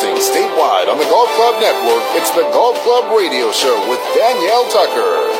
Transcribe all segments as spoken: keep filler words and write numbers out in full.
Broadcasting statewide on the Golf Club Network, it's the Golf Club Radio Show with Danielle Tucker.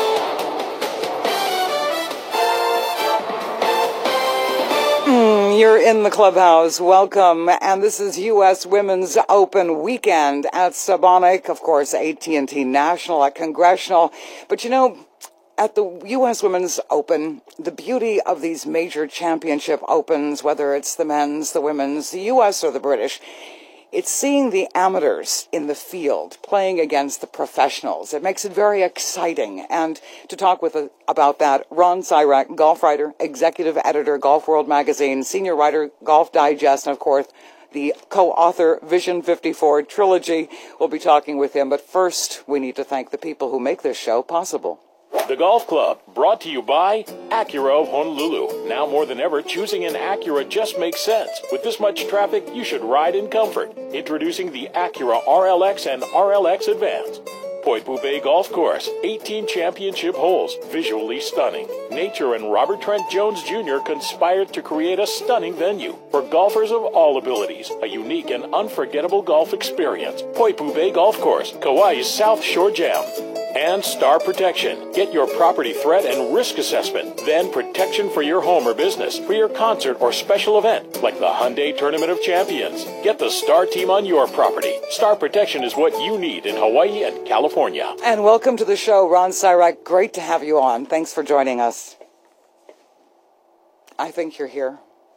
You're in the clubhouse. Welcome. And this is U S Women's Open weekend at Sabonic, of course, A T and T National, at Congressional. But you know, at the U S Women's Open, the beauty of these major championship opens, whether it's the men's, the women's, the U S or the British, it's seeing the amateurs in the field playing against the professionals. It makes it very exciting. And to talk with uh, about that, Ron Sirak, golf writer, executive editor, Golf World Magazine, senior writer, Golf Digest, and of course, the co-author Vision fifty-four Trilogy. We'll be talking with him. But first, we need to thank the people who make this show possible. The Golf Club, brought to you by Acura of Honolulu. Now more than ever, choosing an Acura just makes sense. With this much traffic, you should ride in comfort. Introducing the Acura R L X and R L X Advance. Poipu Bay Golf Course, eighteen championship holes, visually stunning. Nature and Robert Trent Jones Junior conspired to create a stunning venue for golfers of all abilities. A unique and unforgettable golf experience. Poipu Bay Golf Course, Kauai's South Shore Jam. And Star Protection. Get your property threat and risk assessment. Then protection for your home or business, for your concert or special event, like the Hyundai Tournament of Champions. Get the Star Team on your property. Star Protection is what you need in Hawaii and California. And welcome to the show, Ron Sirak. Great to have you on. Thanks for joining us. I think you're here.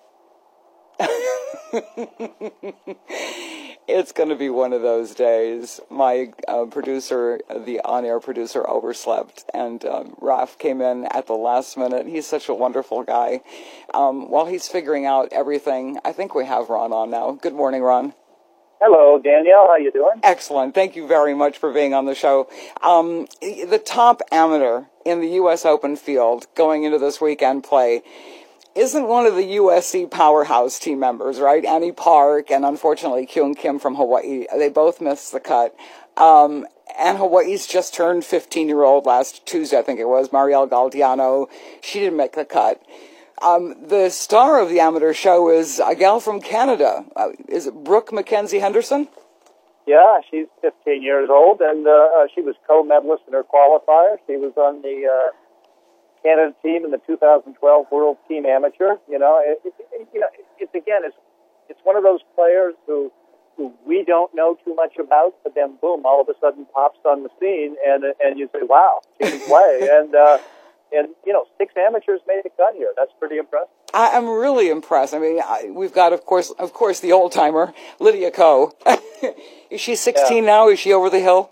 It's going to be one of those days. My uh, producer, the on-air producer, overslept, and um, Raf came in at the last minute. He's such a wonderful guy. Um, while he's figuring out everything, I think we have Ron on now. Good morning, Ron. Hello, Danielle. How you doing? Excellent. Thank you very much for being on the show. Um, the top amateur in the U S Open field going into this weekend play isn't one of the U S C powerhouse team members, right? Annie Park and, unfortunately, Kyung Kim from Hawaii. They both missed the cut. Um, and Hawaii's just turned fifteen-year-old last Tuesday, I think it was, Marielle Galdiano. She didn't make the cut. Um, the star of the amateur show is a gal from Canada. Uh, is it Brooke Mackenzie Henderson? Yeah, she's fifteen years old, and uh, uh, she was co-medalist in her qualifier. She was on the Uh, Canada team in the two thousand twelve World Team Amateur. You know, it, it, you know, it's again, it's it's one of those players who who we don't know too much about, but then boom, all of a sudden pops on the scene, and and you say, wow, she can play, and uh, and you know, six amateurs made the cut here. That's pretty impressive. I, I'm really impressed. I mean, I, we've got, of course, of course, the old timer, Lydia Ko. Is she sixteen yeah. now? Is she over the hill?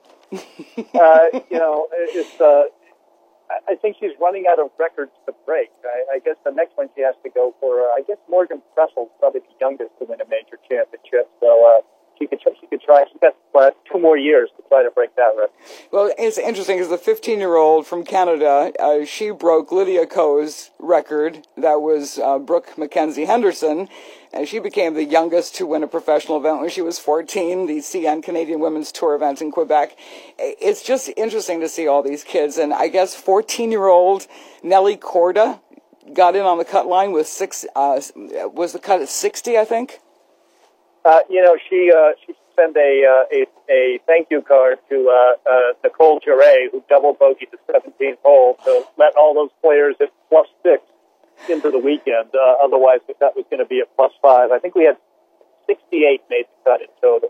uh, you know, it's. Uh, I think she's running out of records to break. I, I guess the next one she has to go for, uh, I guess Morgan Pressel's probably the youngest to win a major championship. So uh, she could she could try. She's got uh, two more years to try to break that record. Well, it's interesting because the fifteen-year-old from Canada, uh, she broke Lydia Ko's record. That was uh, Brooke Mackenzie Henderson. And she became the youngest to win a professional event when she was fourteen, the C N Canadian Women's Tour event in Quebec. It's just interesting to see all these kids. And I guess fourteen-year-old Nelly Corda got in on the cut line with six, uh, was the cut at sixty, I think? Uh, you know, she uh, she sent a, uh, a a thank you card to uh, uh, Nicole Giray, who double bogeyed the seventeenth hole, to let all those players at plus six into the weekend. Uh, otherwise, the cut was going to be at plus five. I think we had sixty-eight made the cut in total.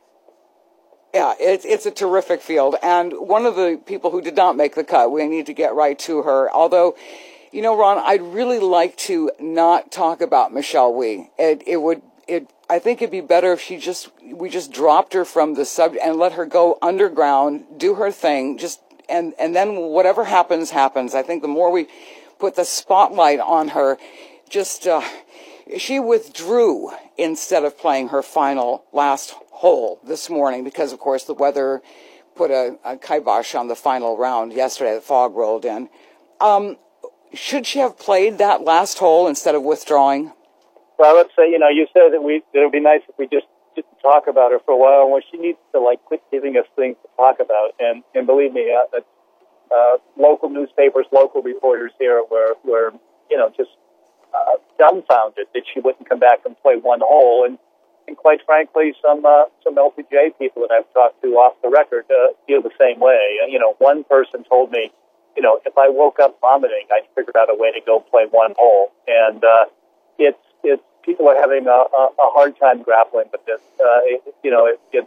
Yeah, it's it's a terrific field. And one of the people who did not make the cut, we need to get right to her. Although, you know, Ron, I'd really like to not talk about Michelle Wie. It it would it. I think it'd be better if she just we just dropped her from the subject and let her go underground, do her thing, just and and then whatever happens happens. I think the more we put the spotlight on her, just uh, she withdrew instead of playing her final last hole this morning because, of course, the weather put a, a kibosh on the final round yesterday. The fog rolled in. Um, should she have played that last hole instead of withdrawing? Well, let's say, you know, you said that we that it would be nice if we just didn't talk about her for a while. Well, she needs to, like, quit giving us things to talk about. And, and believe me, uh, uh, local newspapers, local reporters here were, were you know, just uh, dumbfounded that she wouldn't come back and play one hole. And and quite frankly, some uh, some L P G A people that I've talked to off the record uh, feel the same way. Uh, you know, one person told me, you know, if I woke up vomiting, I'd figured out a way to go play one hole. And uh, it's it's people are having a, a, a hard time grappling with this. Uh, it, you know, it, it's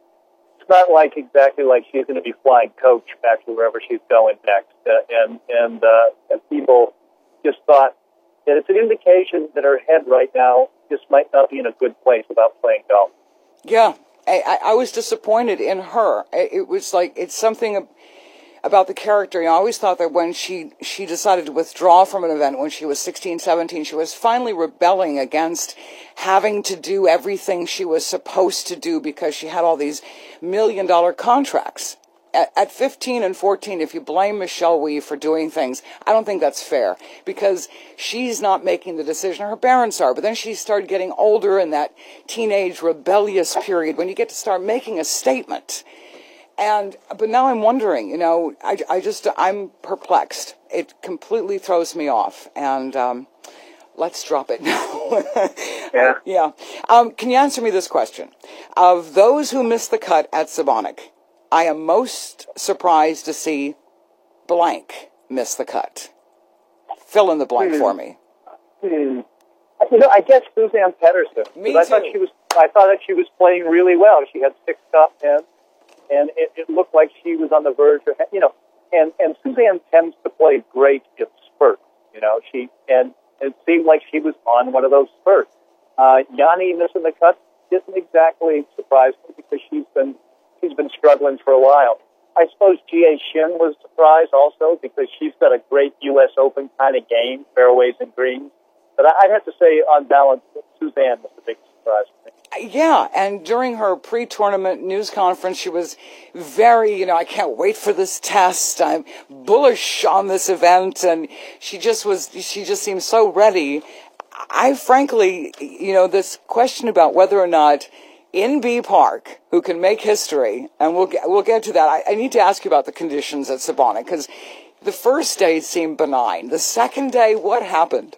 it's not like exactly like she's going to be flying coach back to wherever she's going next. Uh, and and uh, and people just thought that it's an indication that her head right now just might not be in a good place about playing golf. Yeah, I, I was disappointed in her. It was like, it's something about the character. I always thought that when she, she decided to withdraw from an event when she was sixteen, seventeen, she was finally rebelling against having to do everything she was supposed to do because she had all these million dollar contracts. At fifteen and fourteen, if you blame Michelle Wie for doing things, I don't think that's fair because she's not making the decision. Her parents are. But then she started getting older in that teenage rebellious period when you get to start making a statement. And, but now I'm wondering, you know, I, I just, I'm perplexed. It completely throws me off. And, um, let's drop it now. Yeah. Yeah. Um, can you answer me this question? Of those who missed the cut at Sebonik, I am most surprised to see blank miss the cut. Fill in the blank hmm. for me. Hmm. You know, I guess Suzanne Pedersen. Me I thought too. she was. I thought that she was playing really well. She had six top tens, and it, it looked like she was on the verge of, you know. And and Suzanne tends to play great in spurts. You know, she and it seemed like she was on one of those spurts. Uh, Yanni missing the cut didn't exactly surprise me because she's been. She's been struggling for a while. I suppose G A Shin was surprised also because she's got a great U S Open kind of game, fairways and greens. But I'd have to say, on balance, Suzanne was the big surprise for me. Yeah, and during her pre-tournament news conference, she was very, you know, I can't wait for this test. I'm bullish on this event, and she just was, she just seemed so ready. I frankly, you know, this question about whether or not Inbee Park, who can make history, and we'll get, we'll get to that. I, I need to ask you about the conditions at Sebonik, because the first day seemed benign. The second day, what happened?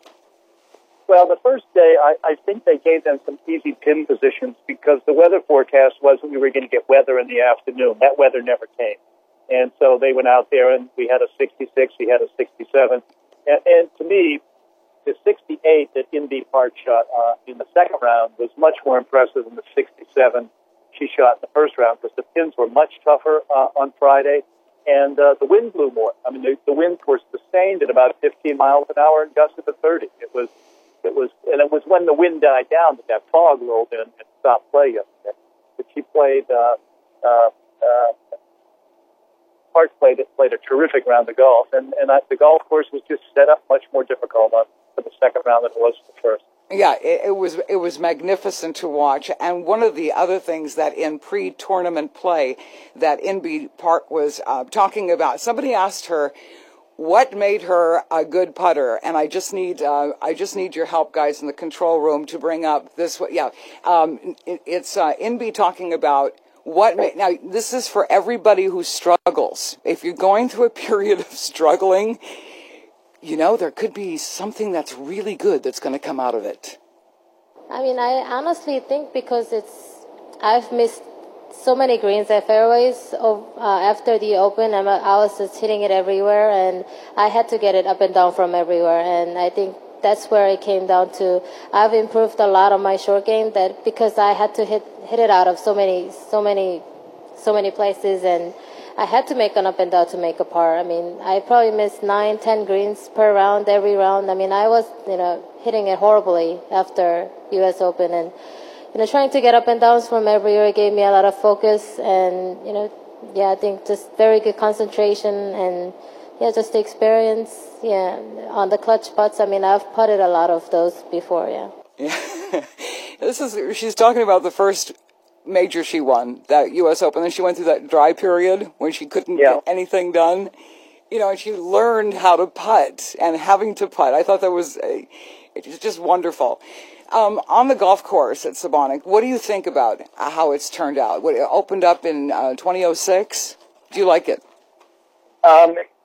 Well, the first day, I, I think they gave them some easy pin positions because the weather forecast was that we were going to get weather in the afternoon. That weather never came. And so they went out there, and we had a sixty-six, we had a sixty-seven. And, and to me, the sixty-eight that Inbee Park shot uh, in the second round was much more impressive than the sixty-seven she shot in the first round because the pins were much tougher uh, on Friday, and uh, the wind blew more. I mean, the, the winds were sustained at about fifteen miles an hour and gusted to thirty. It was, it was, and it was when the wind died down that that fog rolled in and stopped play yesterday. But she played. Uh, uh, uh, Park played played a terrific round of golf, and and I, the golf course was just set up much more difficult on. For the second round than it was for the first. Yeah, it, it was it was magnificent to watch. And one of the other things that in pre-tournament play that Inbee Park was uh, talking about, somebody asked her what made her a good putter, and I just need uh, I just need your help, guys, in the control room to bring up this. Yeah, um, it, it's uh, Inbee talking about. What may, now, this is for everybody who struggles. If you're going through a period of struggling, you know, there could be something that's really good that's going to come out of it. I mean, I honestly think because it's, I've missed so many greens at fairways of, uh, after the Open. I'm, I was just hitting it everywhere, and I had to get it up and down from everywhere. And I think that's where it came down to. I've improved a lot on my short game that because I had to hit hit it out of so many, so many, so many places, and I had to make an up and down to make a par. I mean, I probably missed nine, ten greens per round, every round. I mean, I was, you know, hitting it horribly after U S Open, and you know, trying to get up and downs from everywhere gave me a lot of focus, and you know, yeah, I think just very good concentration, and yeah, just the experience, yeah, on the clutch putts. I mean, I've putted a lot of those before, yeah. Yeah, this is. She's talking about the first major she won, that U S Open. Then she went through that dry period when she couldn't yeah. get anything done. You know, and she learned how to putt and having to putt. I thought that was a, it was just wonderful. Um, on the golf course at Sebonik, what do you think about how it's turned out? What, it opened up in uh, twenty oh six. Do you like it? Um,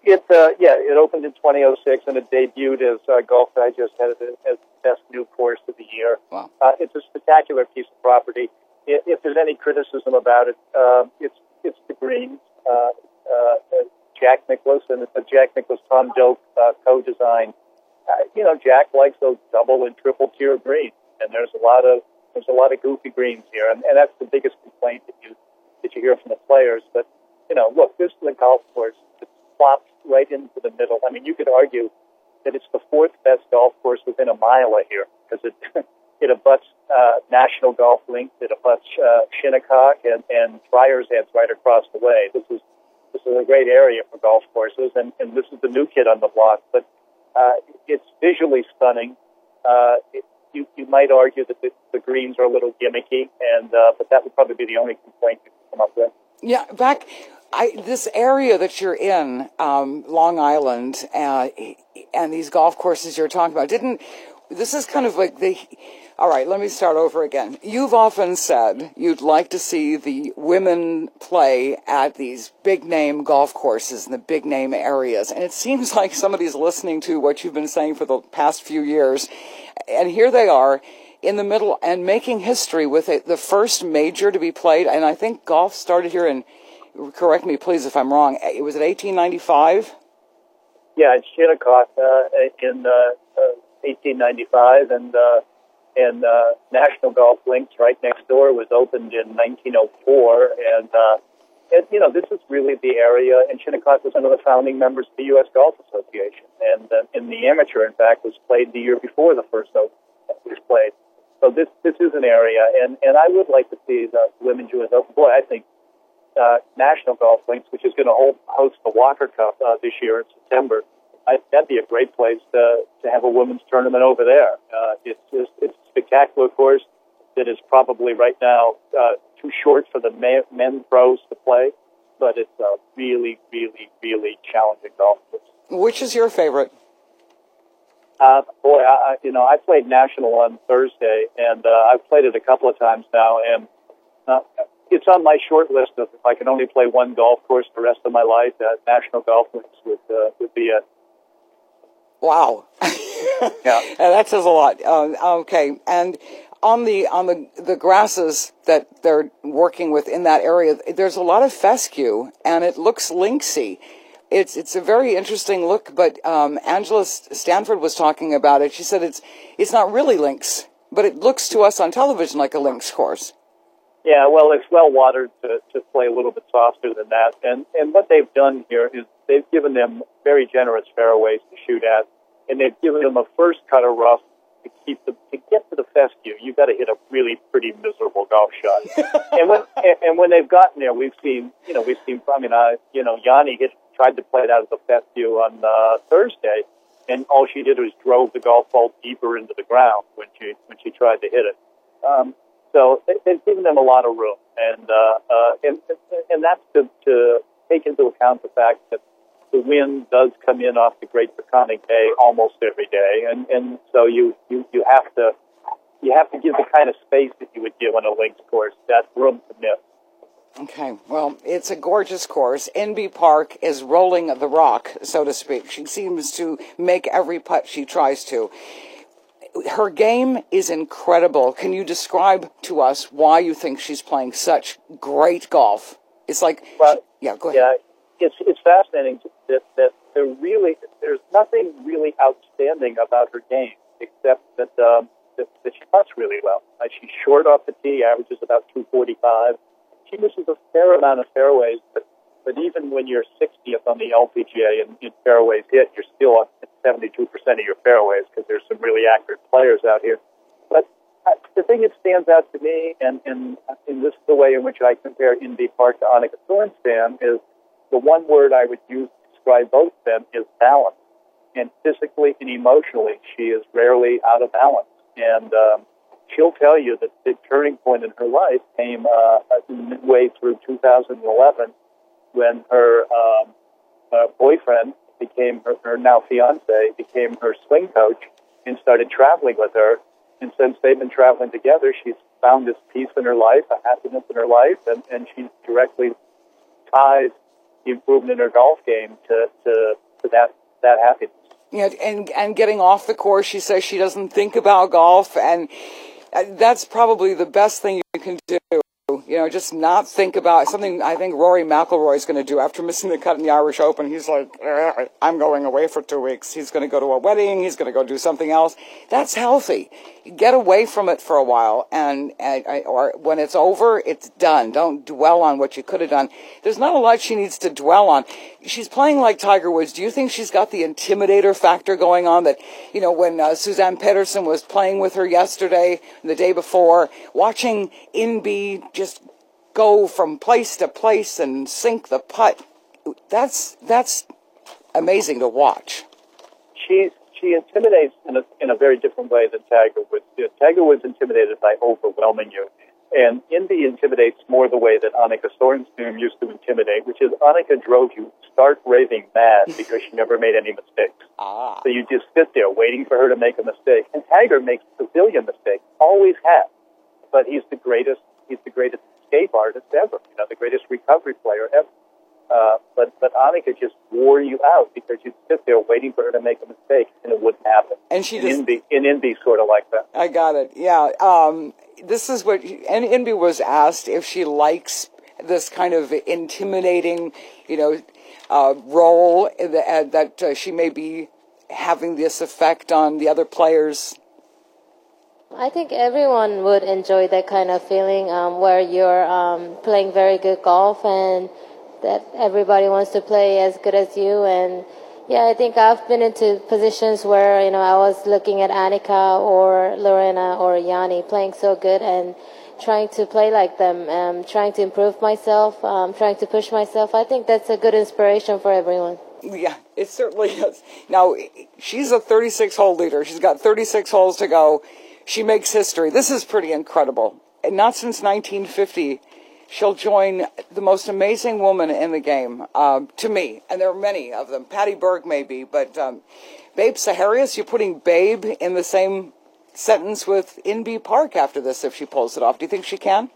It uh, yeah, it opened in twenty oh six and it debuted as uh, Golf Digest had it as best new course of the year. Wow. Uh, it's a spectacular piece of property. If, if there's any criticism about it, uh, it's it's the greens. Uh, uh, Jack Nicklaus and uh, Jack Nicklaus Tom Doak uh, co-designed. Uh, you know, Jack likes those double and triple tier greens, and there's a lot of there's a lot of goofy greens here, and, and that's the biggest complaint that you that you hear from the players. But you know, look, this is a golf course that plops right into the middle. I mean, you could argue that it's the fourth best golf course within a mile of here because it it abuts uh, National Golf Links, it abuts uh, Shinnecock, and and Friars Head's right across the way. This is this is a great area for golf courses, and, and this is the new kid on the block. But uh, it's visually stunning. Uh, it, you you might argue that the, the greens are a little gimmicky, and uh, but that would probably be the only complaint you could come up with. Yeah, back. I, this area that you're in, um, Long Island, uh, and these golf courses you're talking about, didn't, this is kind of like the, all right, let me start over again. You've often said you'd like to see the women play at these big-name golf courses in the big-name areas, and it seems like somebody's listening to what you've been saying for the past few years, and here they are in the middle and making history with it, the first major to be played, and I think golf started here in, correct me, please, if I'm wrong. It was at eighteen ninety-five? Yeah, it's Shinnecock uh, in uh, uh, eighteen ninety-five, and uh, and uh, National Golf Links right next door was opened in nineteen oh four, and, uh, and you know, this is really the area, and Shinnecock was one of the founding members of the U S Golf Association, and uh, in the amateur, in fact, was played the year before the first Open was played. So this this is an area, and, and I would like to see the Women's U S Open. Boy, I think Uh, National Golf Links, which is going to hold, host the Walker Cup uh, this year in September. I, that'd be a great place to to have a women's tournament over there. Uh, it's just, it's a spectacular course that is probably right now uh, too short for the men, men pros to play, but it's a really, really, really challenging golf course. Which is your favorite? Uh, boy, I, you know, I played National on Thursday, and uh, I've played it a couple of times now, and uh, it's on my short list of if I can only play one golf course the rest of my life, uh, National Golf Links would uh, would be it. Wow. Yeah, and that says a lot. Uh, okay, and on the on the the grasses that they're working with in that area, there's a lot of fescue, and it looks linksy. It's it's a very interesting look. But um, Angela Stanford was talking about it. She said it's it's not really links, but it looks to us on television like a links course. Yeah, well, it's well watered to, to play a little bit softer than that. And, and what they've done here is they've given them very generous fairways to shoot at, and they've given them a first cut of rough to keep them, to get to the fescue. You've got to hit a really pretty miserable golf shot. and when and, and when they've gotten there, we've seen, you know, we've seen, I mean, uh, you know, Yanni hit, tried to play it out of the fescue on uh, Thursday, and all she did was drove the golf ball deeper into the ground when she when she tried to hit it. Um, So they've given them a lot of room, and uh, uh, and, and that's to, to take into account the fact that the wind does come in off the Great Peconic Bay almost every day, and, and so you, you, you have to you have to give the kind of space that you would give on a links course, that room to miss. Okay, well, it's a gorgeous course. Inbee Park is rolling the rock, so to speak. She seems to make every putt she tries to. Her game is incredible. Can you describe to us why you think she's playing such great golf? It's like, well, she, yeah, go ahead. Yeah, it's it's fascinating that that there really there's nothing really outstanding about her game except that um, that, that she putts really well. Uh, she's short off the tee, averages about two forty-five. She misses a fair amount of fairways, but but even when you're sixtieth on the L P G A in, in fairways hit, you're still at seventy-two percent of your fairways because there's some really accurate players out here. But uh, the thing that stands out to me, and, and, and this is the way in which I compare Inbee Park to Annika Sorenstam, is the one word I would use to describe both of them is balance. And physically and emotionally, she is rarely out of balance. And um, she'll tell you that the big turning point in her life came uh, midway through two thousand eleven when her um, uh, boyfriend became her, her now fiance, became her swing coach and started traveling with her. And since they've been traveling together, she's found this peace in her life, a happiness in her life, and, and she's directly ties the improvement in her golf game to, to, to that, that happiness. Yeah, and, and getting off the course, she says she doesn't think about golf, and that's probably the best thing you can do. You know, just not think about something. I think Rory McIlroy is going to do after missing the cut in the Irish Open. He's like, I'm going away for two weeks. He's going to go to a wedding. He's going to go do something else. That's healthy. Get away from it for a while, and, and or when it's over, it's done. Don't dwell on what you could have done. There's not a lot she needs to dwell on. She's playing like Tiger Woods. Do you think she's got the intimidator factor going on that, you know, when uh, Suzanne Pedersen was playing with her yesterday, the day before, watching Inbee just go from place to place and sink the putt, that's that's amazing to watch. She's she intimidates in a in a very different way than Tiger Woods. You know, Tiger Woods intimidated by overwhelming you, and Inbee intimidates more the way that Annika Sorenstam used to intimidate, which is Annika drove you stark raving mad because she never made any mistakes. Ah. So you just sit there waiting for her to make a mistake. And Tiger makes a zillion mistakes, always has, but he's the greatest. He's the greatest escape artist ever. You know, the greatest recovery player ever. Uh, but but Annika just wore you out because you'd sit there waiting for her to make a mistake, and it wouldn't happen. And she in just Inbee, in Inbee, sort of like that. I got it. Yeah. Um, this is what and Inbee was asked if she likes this kind of intimidating, you know, uh, role that, that uh, she may be having this effect on the other players. I think everyone would enjoy that kind of feeling um, where you're um, playing very good golf and that everybody wants to play as good as you. And yeah, I think I've been into positions where, you know, I was looking at Annika or Lorena or Yanni playing so good and trying to play like them, um, trying to improve myself, um, trying to push myself. I think that's a good inspiration for everyone. Yeah, it certainly is. Now, she's a thirty-six hole leader. She's got thirty-six holes to go. She makes history. This is pretty incredible. And not since nineteen fifty, she'll join the most amazing woman in the game, um, to me. And there are many of them. Patty Berg, maybe. But um, Babe Saharias, you're putting Babe in the same sentence with Inbee Park after this if she pulls it off. Do you think she can?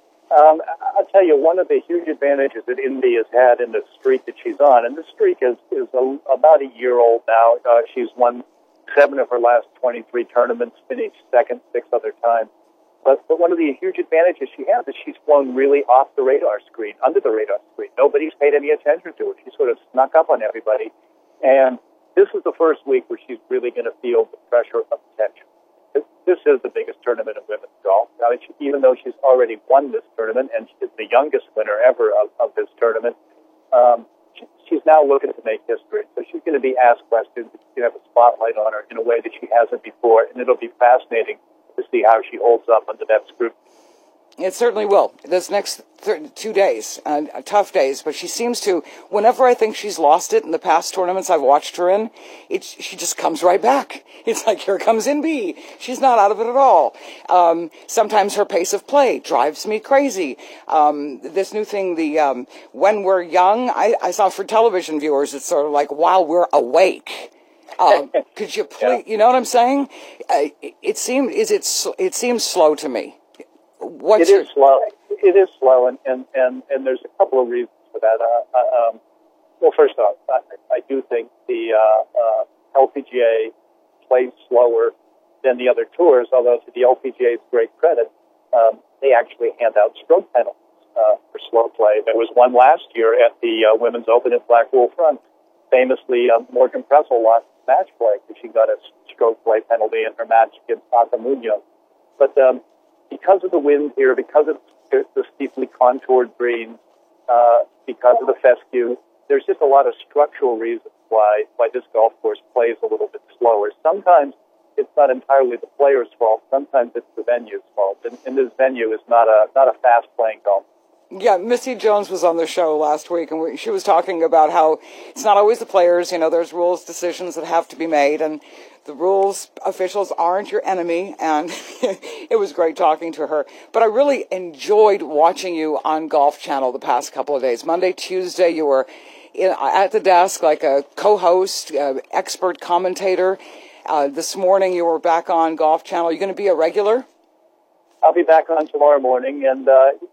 Um, I'll tell you, one of the huge advantages that Inbee has had in the streak that she's on, and the streak is, is a, about a year old now. Uh, she's won seven of her last twenty-three tournaments, finished second six other times. But, but one of the huge advantages she has is she's flown really off the radar screen, under the radar screen. Nobody's paid any attention to her. She sort of snuck up on everybody. And this is the first week where she's really going to feel the pressure of attention. This is the biggest tournament of women's golf. I mean, she, even though she's already won this tournament and she's the youngest winner ever of, of this tournament, um, she, she's now looking to make history. So she's going to be asked questions. She's going to have a spotlight on her in a way that she hasn't before, and it'll be fascinating to see how she holds up under that scrutiny. It certainly will. This next th- two days, uh, tough days, but she seems to, whenever I think she's lost it in the past tournaments I've watched her in, it's, she just comes right back. It's like, here comes Inbee. She's not out of it at all. Um, sometimes her pace of play drives me crazy. Um, this new thing, the um, When We're Young, I, I saw for television viewers, it's sort of like while we're awake. Um, could you please, yeah. You know what I'm saying? Uh, it, it seemed, is it, it seems slow to me. What's it your... is slow. It is slow, and, and, and, and there's a couple of reasons for that. Uh, um, well, first off, I, I do think the uh, uh, L P G A plays slower than the other tours, although to the L P G A's great credit, um, they actually hand out stroke penalties uh, for slow play. There was one last year at the uh, Women's Open at Blackpool Front. Famously, uh, Morgan Pressel lost match play because she got a stroke play penalty in her match against Aka Munoz. But um, because of the wind here, because of the steeply contoured greens, uh, because of the fescue, there's just a lot of structural reasons why why this golf course plays a little bit slower. Sometimes it's not entirely the player's fault. Sometimes it's the venue's fault. And, and this venue is not a not a fast playing golf. Yeah, Missy Jones was on the show last week, and we, she was talking about how it's not always the players. You know, there's rules, decisions that have to be made, and the rules officials aren't your enemy, and it was great talking to her. But I really enjoyed watching you on Golf Channel the past couple of days. Monday, Tuesday, you were in, at the desk like a co-host, uh, expert commentator. Uh, this morning, you were back on Golf Channel. Are you going to be a regular? I'll be back on tomorrow morning, and uh,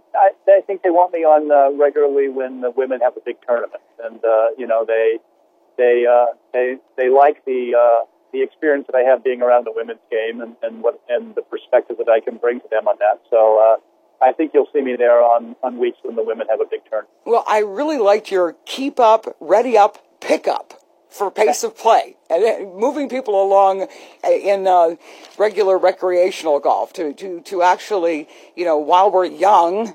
I, I think they want me on uh, regularly when the women have a big tournament, and uh, you know they they uh, they they like the uh, the experience that I have being around the women's game, and, and what and the perspective that I can bring to them on that. So uh, I think you'll see me there on, on weeks when the women have a big tournament. Well, I really liked your keep up, ready up, pick up for pace of play, and uh, moving people along in uh, regular recreational golf to, to, to actually, you know, while we're young,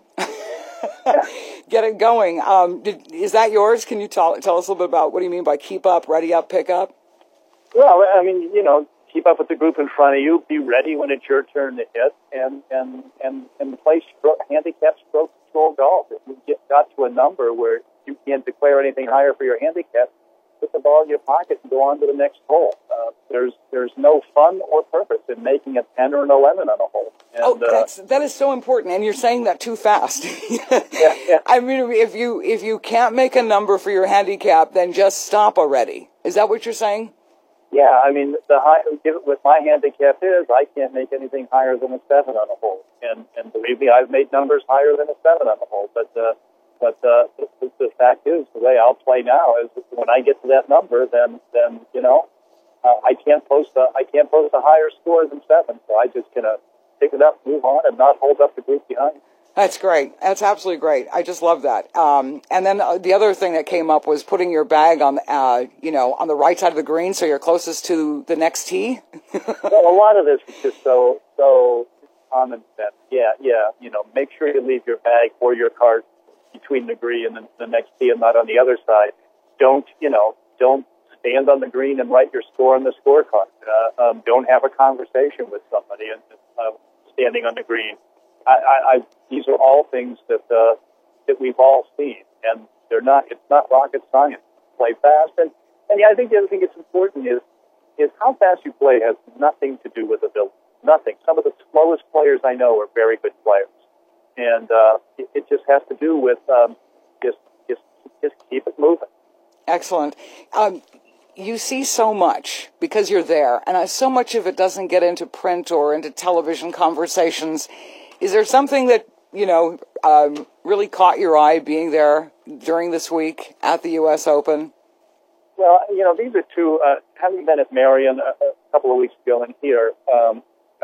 get it going. Um, did, is that yours? Can you tell, tell us a little bit about what do you mean by keep up, ready up, pick up? Well, I mean, you know, keep up with the group in front of you, be ready when it's your turn to hit, and, and, and, and play stroke, handicap stroke control golf. If you get, got to a number where you can't declare anything higher for your handicap, put the ball in your pocket and go on to the next hole. Uh, there's there's no fun or purpose in making a ten or an eleven on a hole. And, oh, that's, that is so important, and you're saying that too fast. yeah, yeah. I mean, if you if you can't make a number for your handicap, then just stop already. Is that what you're saying? Yeah, I mean, the high, with my handicap is I can't make anything higher than a seven on a hole, and and believe me, I've made numbers higher than a seven on a hole, but. Uh, But uh, the, the fact is, the way I'll play now is when I get to that number, then then you know uh, I can't post a I can't post a higher score than seven. So I just gonna pick it up, move on, and not hold up the group behind. That's great. That's absolutely great. I just love that. Um, and then uh, the other thing that came up was putting your bag on uh, you know on the right side of the green, so you're closest to the next tee. Well, a lot of this is just so so common sense. Yeah, yeah. You know, make sure you leave your bag or your cart between the green and the, the next tee and not on the other side. Don't, you know, don't stand on the green and write your score on the scorecard. Uh, um, don't have a conversation with somebody and, uh, standing on the green. I, I, I, these are all things that uh, that we've all seen, and they're not. It's not rocket science. Play fast, and and yeah, I think the other thing that's important is is how fast you play has nothing to do with ability. Nothing. Some of the slowest players I know are very good players. And uh, it, it just has to do with um, just just just keep it moving. Excellent. Um, you see so much because you're there, and uh, so much of it doesn't get into print or into television conversations. Is there something that you know um, really caught your eye being there during this week at the U S Open? Well, you know, these are two. Uh, having been at Marion a, a couple of weeks ago and here. Um,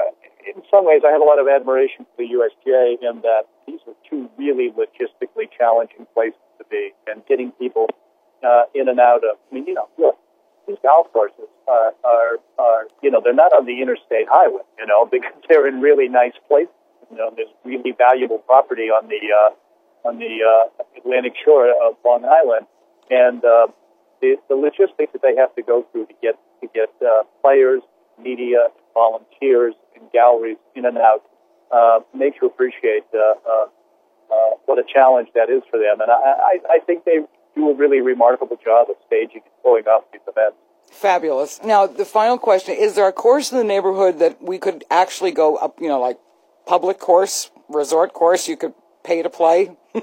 In some ways, I have a lot of admiration for the U S G A in that these are two really logistically challenging places to be, and getting people uh, in and out of. I mean, you know, look, these golf courses are, are, are, you know, they're not on the interstate highway, you know, because they're in really nice places. You know, there's really valuable property on the uh, on the uh, Atlantic shore of Long Island, and uh, the, the logistics that they have to go through to get to get uh, players, media, volunteers, and galleries in and out uh, makes you appreciate uh, uh, uh, what a challenge that is for them. And I, I, I think they do a really remarkable job of staging and pulling off these events. Fabulous. Now, the final question, is there a course in the neighborhood that we could actually go up, you know, like public course, resort course, you could pay to play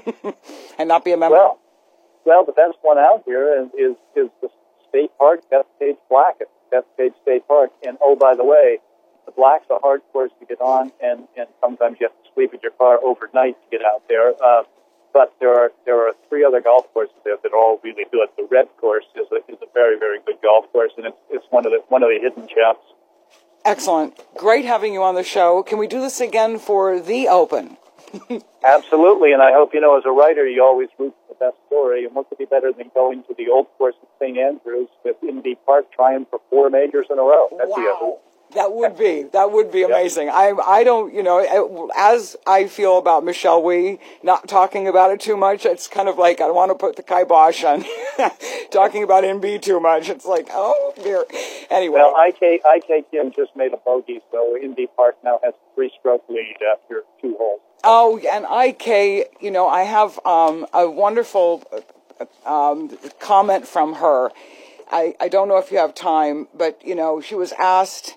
and not be a member? Well, well, the best one out here is, is, is the State Park, Bethpage Blackett, Bethpage State Park. And, oh, by the way, the Black's a hard course to get on, and, and sometimes you have to sleep in your car overnight to get out there. Uh, but there are there are three other golf courses there that are all really good. The Red course is a, is a very, very good golf course, and it's it's one of the one of the hidden gems. Excellent. Great having you on the show. Can we do this again for the Open? Absolutely, and I hope, you know, as a writer, you always root for the best story, and what could be better than going to the old course at Saint Andrews with Indy Park trying for four majors in a row? That'd wow. be a That would be, that would be amazing. Yep. I, I don't, you know, as I feel about Michelle Wie, not talking about it too much, it's kind of like, I don't want to put the kibosh on talking about N B too much. It's like, oh dear. Anyway. Well, I K, I K Kim just made a bogey, so Indy Park now has a three-stroke lead after two holes. Oh, and I K, you know, I have um, a wonderful um, comment from her. I, I don't know if you have time, but, you know, she was asked,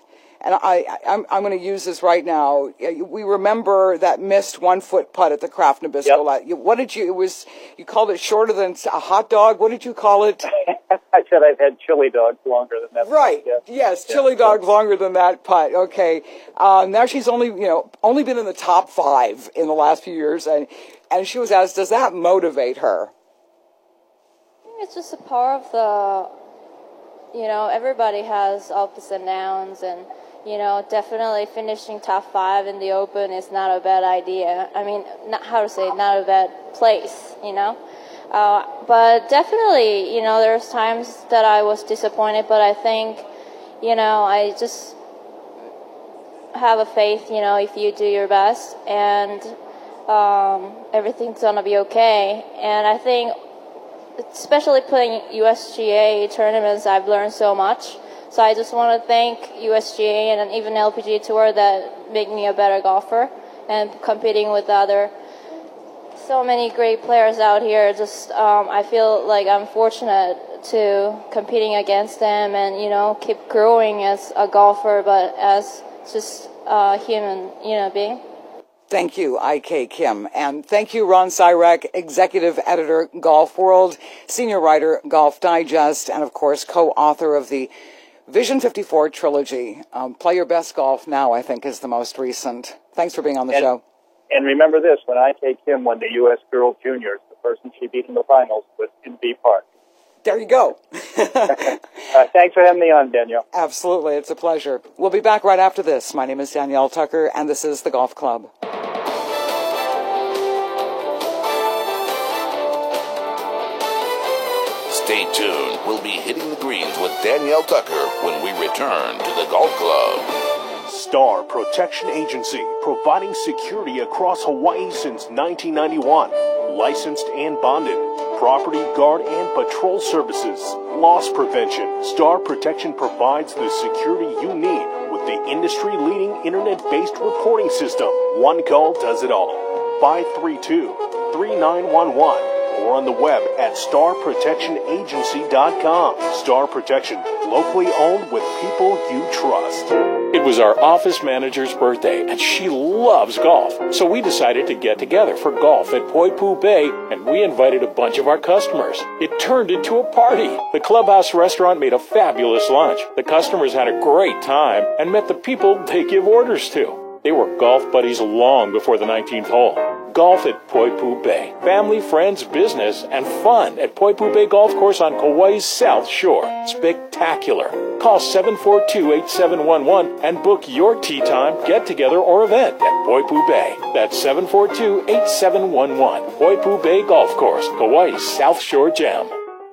and I, I, I'm, I'm going to use this right now. We remember that missed one-foot putt at the Kraft Nabisco. Yep. What did you, it was, you called it shorter than a hot dog. What did you call it? I said I've had chili dogs longer than that. Right. Yes, yes chili yeah. dogs longer than that putt. Okay. Uh, now she's only, you know, only been in the top five in the last few years. And, and she was asked, does that motivate her? I think it's just a part of the, you know, everybody has ups and downs, and, you know, definitely finishing top five in the Open is not a bad idea. I mean, not how to say, not a bad place, you know. Uh, but definitely, you know, there's times that I was disappointed, but I think, you know, I just have a faith, you know, if you do your best, and um, everything's going to be okay. And I think, especially playing U S G A tournaments, I've learned so much. So I just want to thank U S G A and even L P G A Tour that make me a better golfer, and competing with other so many great players out here. Just um, I feel like I'm fortunate to competing against them, and, you know, keep growing as a golfer, but as just a human, you know, being. Thank you, I K Kim. And thank you, Ron Sirek, Executive Editor, Golf World, Senior Writer, Golf Digest, and, of course, co-author of the Vision fifty-four trilogy. Um, Play Your Best Golf Now, I think, is the most recent. Thanks for being on the and, show. And remember this, when I K Kim won the U S Girls Juniors, the person she beat in the finals was in B Park. There you go. uh, thanks for having me on, Danielle. Absolutely. It's a pleasure. We'll be back right after this. My name is Danielle Tucker, and this is The Golf Club. Stay tuned. We'll be hitting the greens with Danielle Tucker when we return to the Golf Club. Star Protection Agency, providing security across Hawaii since nineteen ninety-one. Licensed and bonded. Property guard and patrol services. Loss prevention. Star Protection provides the security you need with the industry-leading internet-based reporting system. One call does it all. five three two, three nine one one. Or on the web at star protection agency dot com. Star Protection, locally owned with people you trust. It was our office manager's birthday, and she loves golf. So we decided to get together for golf at Poipu Bay, and we invited a bunch of our customers. It turned into a party. The Clubhouse restaurant made a fabulous lunch. The customers had a great time and met the people they give orders to. They were golf buddies long before the nineteenth hole. Golf at Poipu Bay. Family, friends, business, and fun at Poipu Bay Golf Course on Kauai's South Shore. Spectacular. Call seven four two, eight seven one one and book your tee time, get-together, or event at Poipu Bay. That's seven four two, eight seven one one. Poipu Bay Golf Course, Kauai's South Shore Gem.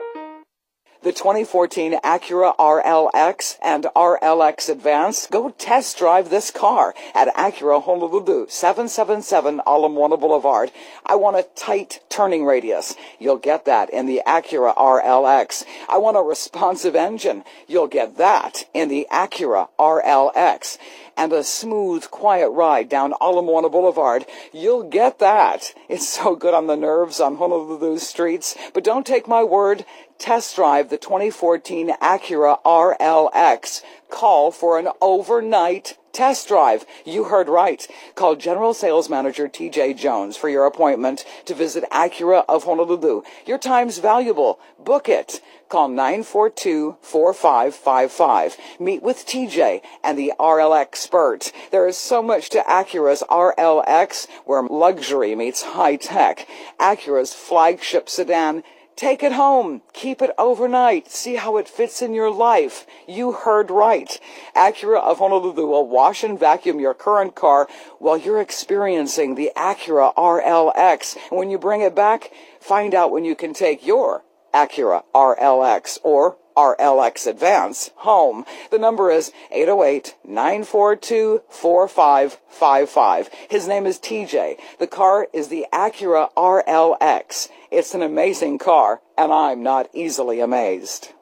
The twenty fourteen Acura R L X and R L X Advance. Go test drive this car at Acura Honolulu, seven seven seven Ala Moana Boulevard. I want a tight turning radius. You'll get that in the Acura R L X. I want a responsive engine. You'll get that in the Acura R L X. And a smooth, quiet ride down Ala Moana Boulevard. You'll get that. It's so good on the nerves on Honolulu's streets. But don't take my word. Test drive the twenty fourteen Acura R L X. Call for an overnight test drive. You heard right. Call General Sales Manager T J Jones for your appointment to visit Acura of Honolulu. Your time's valuable. Book it. Call nine four two, four five five five. Meet with T J and the R L expert. There is so much to Acura's R L X, where luxury meets high tech. Acura's flagship sedan. Take it home. Keep it overnight. See how it fits in your life. You heard right. Acura of Honolulu will wash and vacuum your current car while you're experiencing the Acura R L X. And when you bring it back, find out when you can take your Acura R L X or R L X Advance home. The number is eight oh eight, nine four two, four five five five. His name is T J. The car is the Acura R L X. It's an amazing car, and I'm not easily amazed.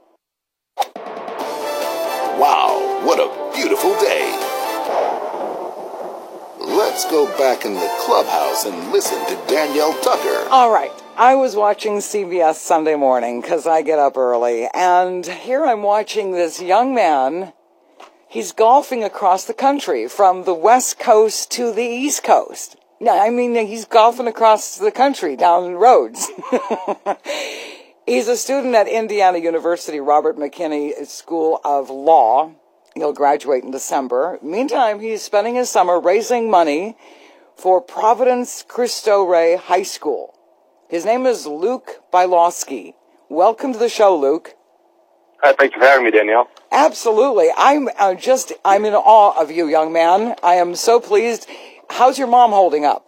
Wow, what a beautiful day. Let's go back in the clubhouse and listen to Danielle Tucker. All right. I was watching C B S Sunday Morning because I get up early, and here I'm watching this young man he's golfing across the country from the West Coast to the East Coast. No, I mean, he's golfing across the country down roads. He's a student at Indiana University, Robert McKinney School of Law. He'll graduate in December. Meantime, he's spending his summer raising money for Providence Cristo Rey High School. His name is Luke Bylowski. Welcome to the show, Luke. Hi, thank you for having me, Danielle. Absolutely. I'm uh, just, I'm in awe of you, young man. I am so pleased. How's your mom holding up?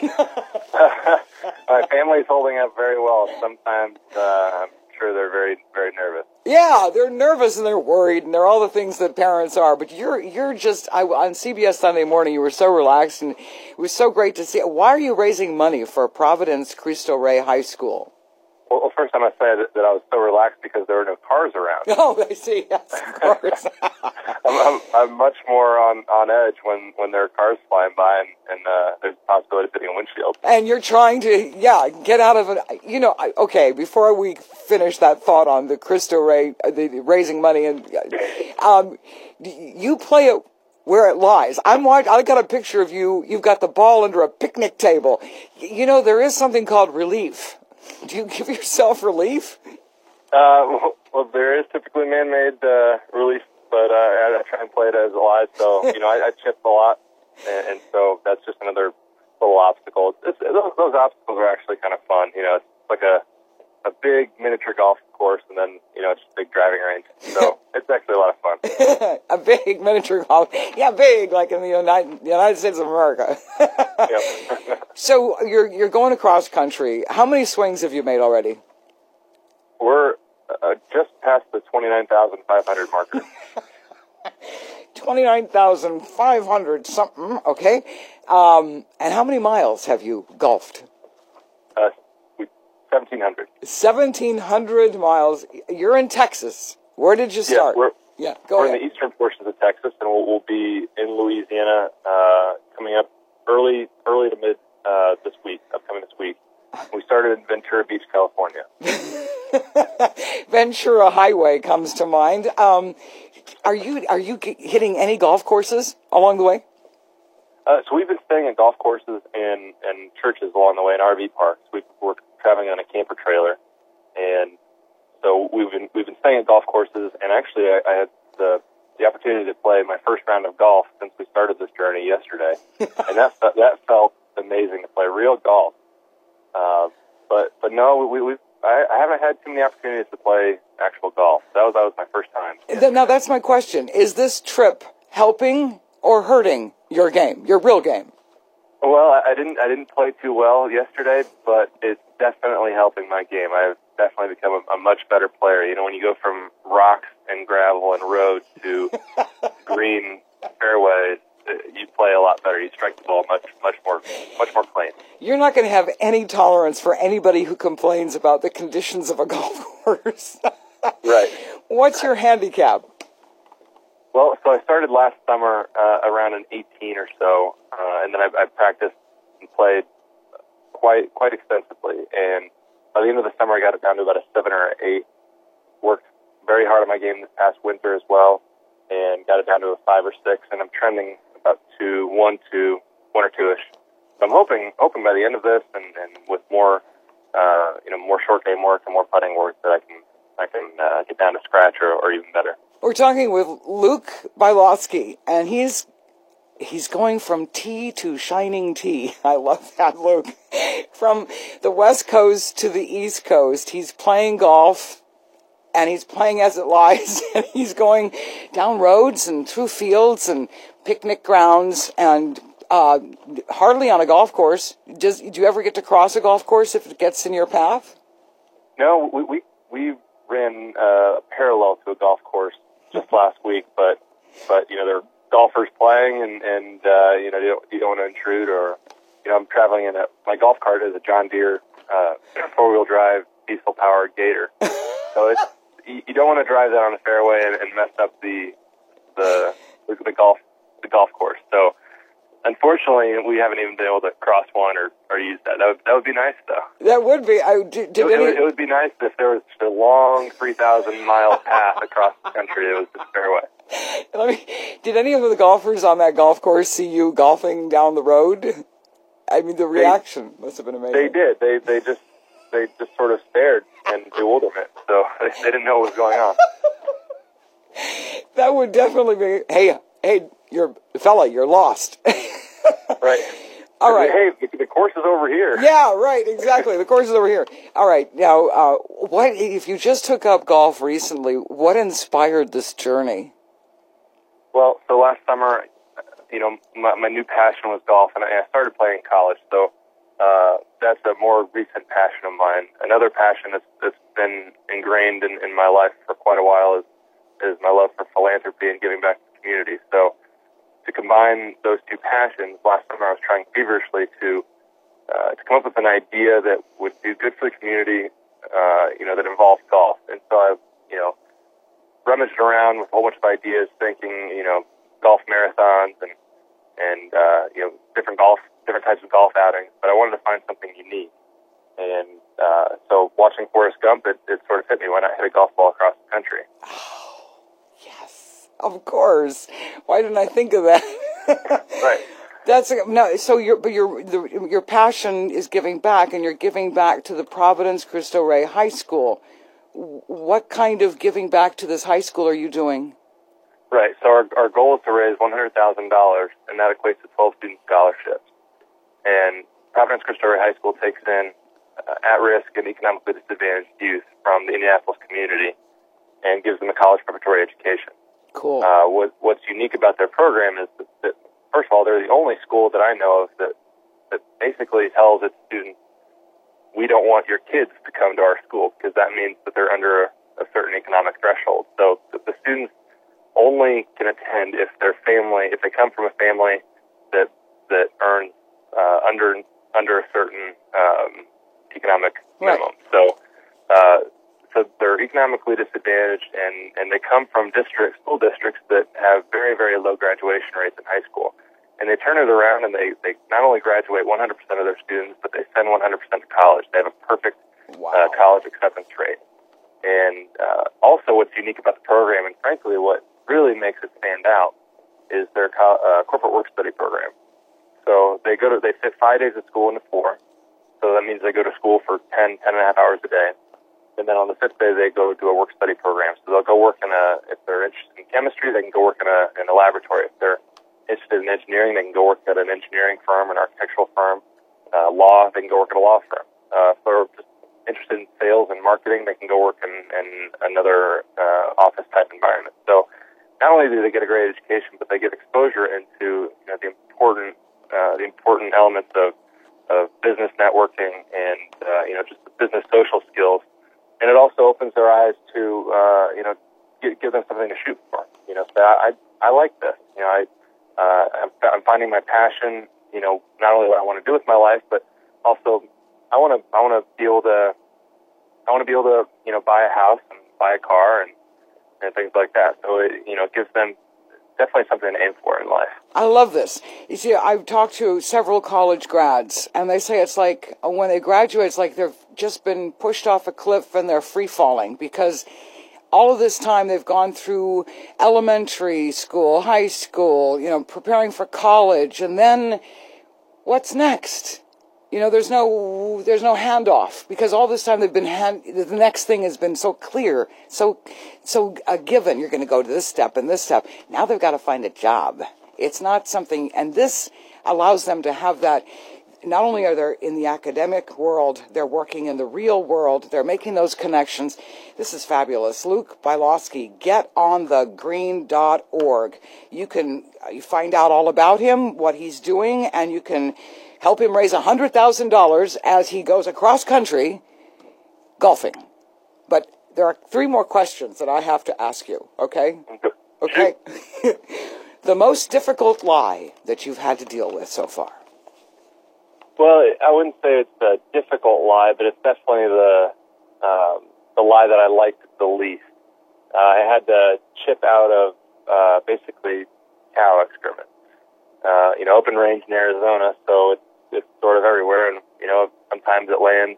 My family's holding up very well. Sometimes uh, I'm sure they're very, very nervous. Yeah, they're nervous and they're worried and they're all the things that parents are. But you're you're just, I, on C B S Sunday Morning, you were so relaxed and it was so great to see. Why are you raising money for Providence Cristo Rey High School? Well, well, first I must say that, that I was so relaxed because there were no cars around. Oh, I see. Yes, of course. I'm, I'm, I'm much more on, on edge when, when there are cars flying by and, and uh, there's a possibility of hitting a windshield. And you're trying to, yeah, get out of it. You know, okay, before we finish that thought on the Cristo Rey, the raising money, and um, you play it where it lies. I'm watching, I got a picture of you. You've got the ball under a picnic table. You know, there is something called relief. Do you give yourself relief? Uh, well, well, there is typically man-made uh, relief, but uh, I, I try and play it as it lies. So, you know, I, I chip a lot, and, and so that's just another little obstacle. It's, those, those obstacles are actually kind of fun. You know, it's like a a big miniature golf course, and then, you know, it's just a big driving range. So it's actually a lot of fun. A big miniature golf. Yeah, big, like in the United, United States of America. Yep. So you're you're going across country. How many swings have you made already? We're uh, just past the twenty-nine thousand five hundred marker. twenty-nine thousand five hundred something, okay. Um, and how many miles have you golfed? Uh, seventeen hundred. seventeen hundred miles. You're in Texas. Where did you start? Yeah, we're, yeah, go we're ahead. in the eastern portions of Texas, and we'll, we'll be in Louisiana uh, coming up early early to mid uh, this week, upcoming this week. We started in Ventura Beach, California. Ventura Highway comes to mind. Um, are you are you hitting any golf courses along the way? Uh, so we've been staying at golf courses and, and churches along the way, in R V parks. We've, we're traveling on a camper trailer, and so we've been we've been staying at golf courses. And actually, I, I had the the opportunity to play my first round of golf since we started this journey yesterday, and that that felt amazing to play real golf. Uh, but but no, we we I, I haven't had too many opportunities to play actual golf. That was that was my first time. Now that's my question: is this trip helping or hurting your game, your real game? Well, I didn't I didn't play too well yesterday, but it's definitely helping my game. I've definitely become a, a much better player. You know, when you go from rocks and gravel and road to green fairways, you play a lot better. You strike the ball much much more much more clean. You're not going to have any tolerance for anybody who complains about the conditions of a golf course. Right. What's your handicap? Well, so I started last summer uh, around an eighteen or so, uh, and then I, I practiced and played quite quite extensively. And by the end of the summer, I got it down to about a seven or an eight. Worked very hard on my game this past winter as well, and got it down to a five or six. And I'm trending about two, one, two, one or two-ish. So I'm hoping hoping by the end of this, and, and with more uh, you know more short game work and more putting work, that I can I can uh, get down to scratch or, or even better. We're talking with Luke Bylowski, and he's he's going from tee to shining tee. I love that, Luke. From the West Coast to the East Coast, he's playing golf, and he's playing as it lies, and he's going down roads and through fields and picnic grounds, and uh, hardly on a golf course. Does, do you ever get to cross a golf course if it gets in your path? No, we we, we ran uh, parallel to a golf course just last week, but but you know there are golfers playing, and and uh, you know you don't, you don't want to intrude, or you know I'm traveling in a my golf cart is a John Deere uh, four wheel drive diesel powered Gator, so it's you, you don't want to drive that on a fairway and, and mess up the the the golf the golf course. So unfortunately, we haven't even been able to cross one or, or use that. That would, that would be nice, though. That would be. I, did, did it, any... it, would, it would be nice if there was just a long three thousand mile path across the country. It was just fairway. Let me, did any of the golfers on that golf course see you golfing down the road? I mean, the reaction they, must have been amazing. They did. They they just they just sort of stared in bewilderment. So they, they didn't know what was going on. That would definitely be. Hey, hey, you're fella, you're lost. Right. All right. Hey, the course is over here. Yeah, right. Exactly. The course is over here. All right. Now, uh, what if you just took up golf recently? What inspired this journey? Well, so last summer, you know, my, my new passion was golf, and I started playing in college. So uh, that's a more recent passion of mine. Another passion that's, that's been ingrained in, in my life for quite a while is is my love for philanthropy and giving back to the community. So to combine those two passions, last summer I was trying feverishly to uh, to come up with an idea that would do good for the community, uh, you know, that involved golf. And so I, you know, rummaged around with a whole bunch of ideas, thinking, you know, golf marathons and and uh, you know, different golf, different types of golf outings. But I wanted to find something unique. And uh, so watching Forrest Gump, it, it sort of hit me when I hit a golf ball across the country. Oh, yes, of course. Why didn't I think of that? Right. That's no. So your but your the, your passion is giving back, and you're giving back to the Providence Cristo Rey High School. What kind of giving back to this high school are you doing? Right. So our our goal is to raise one hundred thousand dollars, and that equates to twelve student scholarships. And Providence Cristo Rey High School takes in uh, at-risk and economically disadvantaged youth from the Indianapolis community and gives them a college preparatory education. Cool. Uh, what what's unique about their program is that, that first of all, they're the only school that I know of that that basically tells its students, we don't want your kids to come to our school, because that means that they're under a, a certain economic threshold. So the, the students only can attend if their family, if they come from a family that that earns uh, under under a certain um, economic minimum. Right. So uh, so they're economically disadvantaged, and, and they come from districts, school districts that have very, very low graduation rates in high school. And they turn it around, and they, they not only graduate one hundred percent of their students, but they send one hundred percent to college. They have a perfect wow. uh, college acceptance rate. And uh, also what's unique about the program, and frankly what really makes it stand out, is their co- uh, corporate work study program. So they go to they fit five days of school into four. So that means they go to school for ten, ten and a half hours a day. And then on the fifth day, they go do a work study program. So they'll go work in a, if they're interested in chemistry, they can go work in a, in a laboratory. If they're interested in engineering, they can go work at an engineering firm, an architectural firm. Uh, law, they can go work at a law firm. Uh, if they're just interested in sales and marketing, they can go work in, in another uh, office-type environment. So not only do they get a great education, but they get exposure into, you know, the important uh, the important elements of, of business networking and, uh, you know, just the business social skills. And it also opens their eyes to, uh, you know, give, give them something to shoot for. You know, so I, I like this. You know, I, uh, I'm, I'm finding my passion, you know, not only what I want to do with my life, but also I want to, I want to be able to, I want to be able to, you know, buy a house and buy a car and, and things like that. So it, you know, it gives them definitely something to aim for in life. I love this. You see, I've talked to several college grads, and they say it's like when they graduate, it's like they've just been pushed off a cliff and they're free falling, because all of this time they've gone through elementary school, high school, you know, preparing for college, and then what's next? You know, there's no there's no handoff, because all this time they've been hand, the next thing has been so clear, so so a given. You're going to go to this step and this step. Now they've got to find a job. It's not something, and this allows them to have that. Not only are they in the academic world, they're working in the real world. They're making those connections. This is fabulous. Luke Bielowski, get on the green dot org. You can you find out all about him, what he's doing, and you can help him raise one hundred thousand dollars as he goes across country golfing. But there are three more questions that I have to ask you, okay? Okay. The most difficult lie that you've had to deal with so far? Well, I wouldn't say it's a difficult lie, but it's definitely the um, the lie that I liked the least. Uh, I had to chip out of uh, basically cow excrement. Uh, you know, open range in Arizona, so it's it's sort of everywhere, and you know, sometimes it lands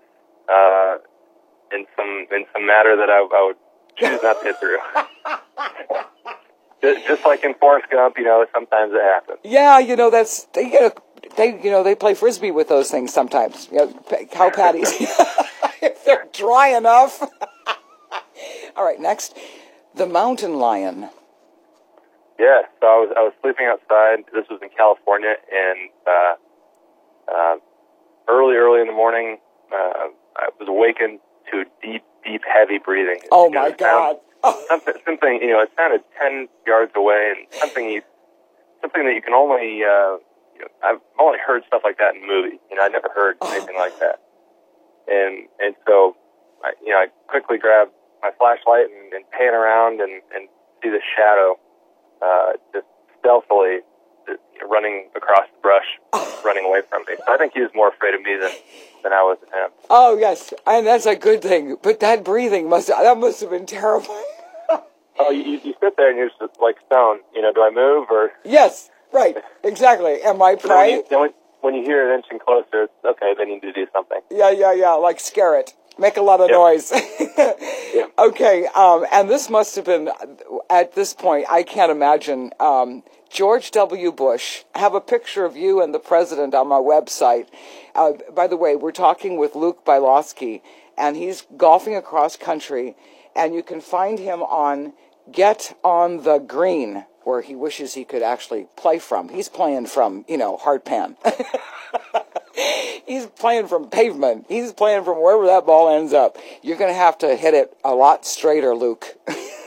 uh, in some in some matter that I, I would choose not to hit through. just, just like in Forrest Gump, you know, sometimes it happens. Yeah, you know, that's, they, you know, they, you know, they play Frisbee with those things sometimes. You know, cow patties. If they're dry enough. All right, next. The mountain lion. Yeah, so I was I was sleeping outside. This was in California, and uh, uh, early, early in the morning, uh, I was awakened to deep, deep, heavy breathing. Oh, you know, my God. Oh. Something, something, you know, it sounded ten yards away, and something you, something that you can only, uh, you know, I've only heard stuff like that in movies. You know, I never heard oh. anything like that. And and so, I, you know, I quickly grabbed my flashlight and, and pan around and, and see the shadow uh, just stealthily just, you know, running across the brush, running away from me. So I think he was more afraid of me than, than I was of him. Oh, yes, and that's a good thing. But that breathing, must that must have been terrible. Oh, you, you sit there and you're just like stone. You know, do I move or? Yes, right, exactly. Am I prey? When you, when, when you hear it inching closer, it's okay, they need to do something. Yeah, yeah, yeah, like scare it. Make a lot of yep. noise. Yep. Okay, um, and this must have been, at this point, I can't imagine, um, George W. Bush. I have a picture of you and the president on my website. Uh, by the way, we're talking with Luke Bylowski, and he's golfing across country, and you can find him on Get on the Green, where he wishes he could actually play from. He's playing from, you know, hard pan. He's playing from pavement. He's playing from wherever that ball ends up. You're going to have to hit it a lot straighter, Luke.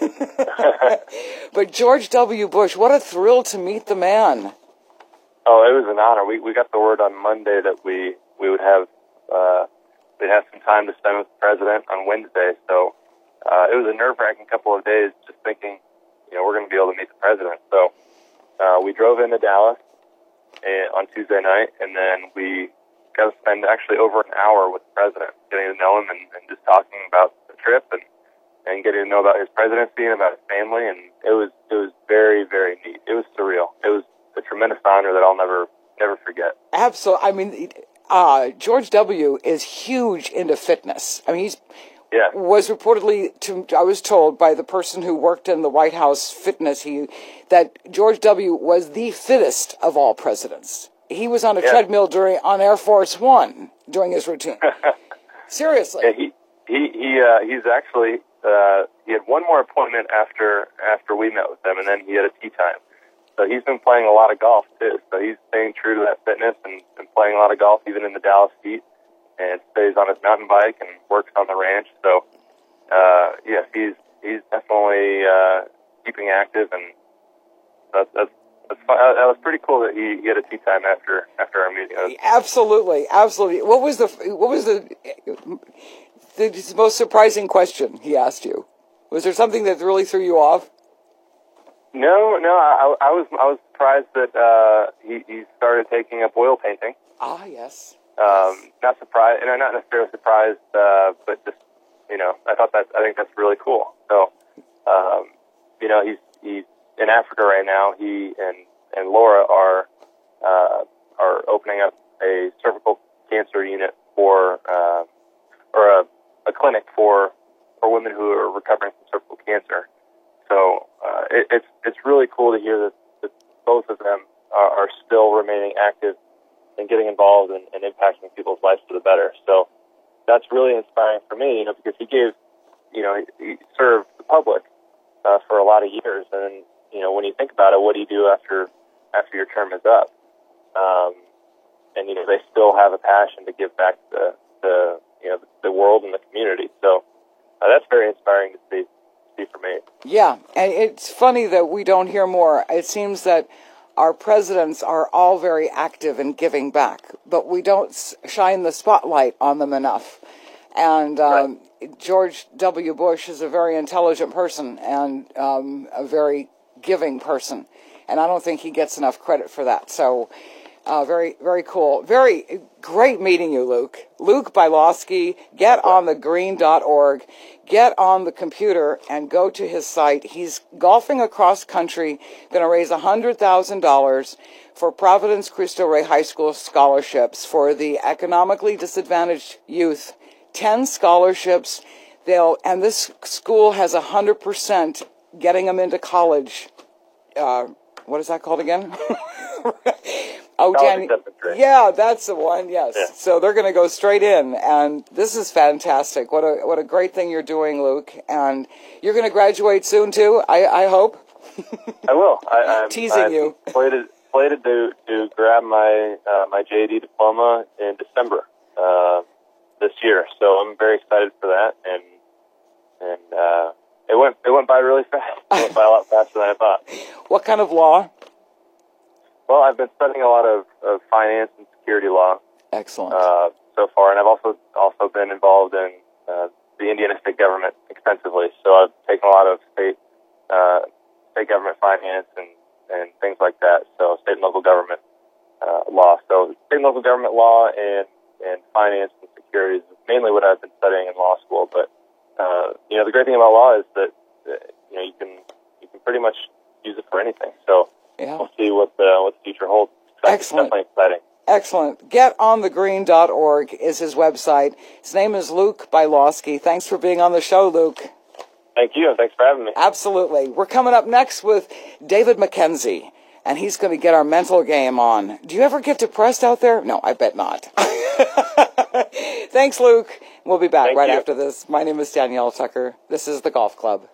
But George W. Bush, what a thrill to meet the man. Oh, it was an honor. We we got the word on Monday that we, we would have uh, we'd have some time to spend with the president on Wednesday. So uh, it was a nerve-wracking couple of days just thinking, you know, we're going to be able to meet the president. So uh, we drove into Dallas uh, on Tuesday night, and then we got to spend actually over an hour with the president, getting to know him and, and just talking about the trip and, and getting to know about his presidency and about his family. And it was it was very, very neat. It was surreal. It was a tremendous honor that I'll never never forget. Absolutely. I mean, uh, George W. is huge into fitness. I mean, he's yeah. was reportedly, to, I was told by the person who worked in the White House fitness, he that George W. was the fittest of all presidents. He was on a yeah. treadmill during on Air Force One during his routine. Seriously. Yeah, he he he uh, he's actually uh, he had one more appointment after after we met with him, and then he had a tea time. So he's been playing a lot of golf too. So he's staying true to that fitness and, and playing a lot of golf, even in the Dallas heat, and stays on his mountain bike and works on the ranch. So uh, yes, he's he's definitely uh, keeping active, and that's that's. That's fun. That was pretty cool that he, he had a tea time after after our meeting. Was... Absolutely, absolutely. What was the what was the, the most surprising question he asked you? Was there something that really threw you off? No, no. I, I was I was surprised that uh, he he started taking up oil painting. Ah, yes. Um, not surprised, and I'm not necessarily surprised, uh, but just you know, I thought that I think that's really cool. So, um, you know, he's he's. in Africa right now. He and, and Laura are uh, are opening up a cervical cancer unit for uh, or a, a clinic for for women who are recovering from cervical cancer. So uh, it, it's it's really cool to hear that, that both of them are, are still remaining active and getting involved and, and impacting people's lives for the better. So that's really inspiring for me, you know, because he gave, you know, he, he served the public uh, for a lot of years, and you know, when you think about it, what do you do after after your term is up? Um, and you know, they still have a passion to give back to the you know the world and the community. So uh, that's very inspiring to see see for me. Yeah, and it's funny that we don't hear more. It seems that our presidents are all very active in giving back, but we don't shine the spotlight on them enough. And um, right. George W. Bush is a very intelligent person and um, a very giving person, and I don't think he gets enough credit for that. So uh, very, very cool. Very great meeting you, Luke. Luke Bylowski. Get on the green dot org. Get on the computer and go to his site. He's golfing across country, going to raise one hundred thousand dollars for Providence Cristo Rey High School scholarships for the economically disadvantaged youth. ten scholarships. They'll, and this school has one hundred percent getting them into college uh, what is that called again? Oh, College Dan, acceptance rate. yeah, that's the one. Yes. Yeah. So they're going to go straight in, and this is fantastic. What a what a great thing you're doing, Luke. And you're going to graduate soon too. I I hope. I will. I, I'm, Teasing I'm you. Slated, slated to to grab my uh, my J D diploma in December uh, this year. So I'm very excited for that, and and uh, it went it went by really fast. It went by a lot faster than I thought. What kind of law? Well, I've been studying a lot of, of finance and security law Excellent. uh, so far, and I've also also been involved in uh, the Indiana state government extensively. So I've taken a lot of state uh, state government finance and, and things like that. So state and local government uh, law. So state and local government law and and finance and security is mainly what I've been studying in law school. But uh, you know, the great thing about law is that uh, you know you can you can pretty much use it for anything. So. Yeah. We'll see what the, what the future holds. That's Excellent. Definitely exciting. Excellent. get on the green dot org is his website. His name is Luke Bylowski. Thanks for being on the show, Luke. Thank you. Thanks for having me. Absolutely. We're coming up next with David McKenzie, and he's going to get our mental game on. Do you ever get depressed out there? No, I bet not. Thanks, Luke. We'll be back Thank right you. after this. My name is Danielle Tucker. This is the Golf Club.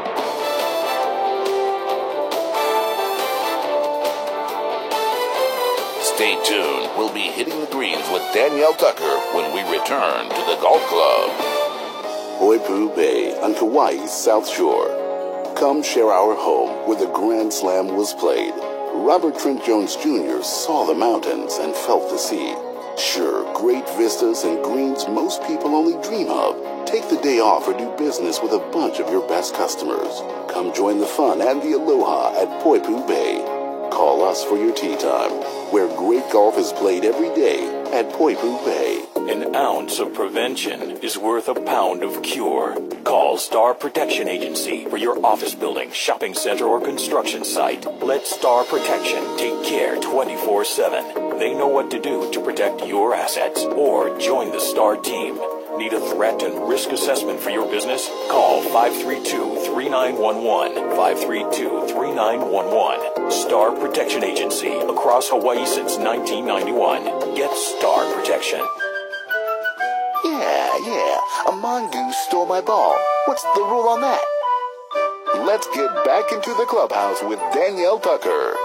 Stay tuned. We'll be hitting the greens with Danielle Tucker when we return to the Golf Club. Poipu Bay on Kauai's South Shore. Come share our home where the Grand Slam was played. Robert Trent Jones Junior saw the mountains and felt the sea. Sure, great vistas and greens most people only dream of. Take the day off or do business with a bunch of your best customers. Come join the fun and the aloha at Poipu Bay. Call us for your tee time, where great golf is played every day at Poipu Bay. An ounce of prevention is worth a pound of cure. Call Star Protection Agency for your office building, shopping center, or construction site. Let Star Protection take care twenty-four seven. They know what to do to protect your assets. Or join the Star team. Need a threat and risk assessment for your business? Call five three two, three nine one one, five three two, three nine one one. Star Protection Agency, across Hawaii since nineteen ninety-one. Get Star Protection. Yeah, yeah, a mongoose stole my ball. What's the rule on that? Let's get back into the clubhouse with Danielle Tucker.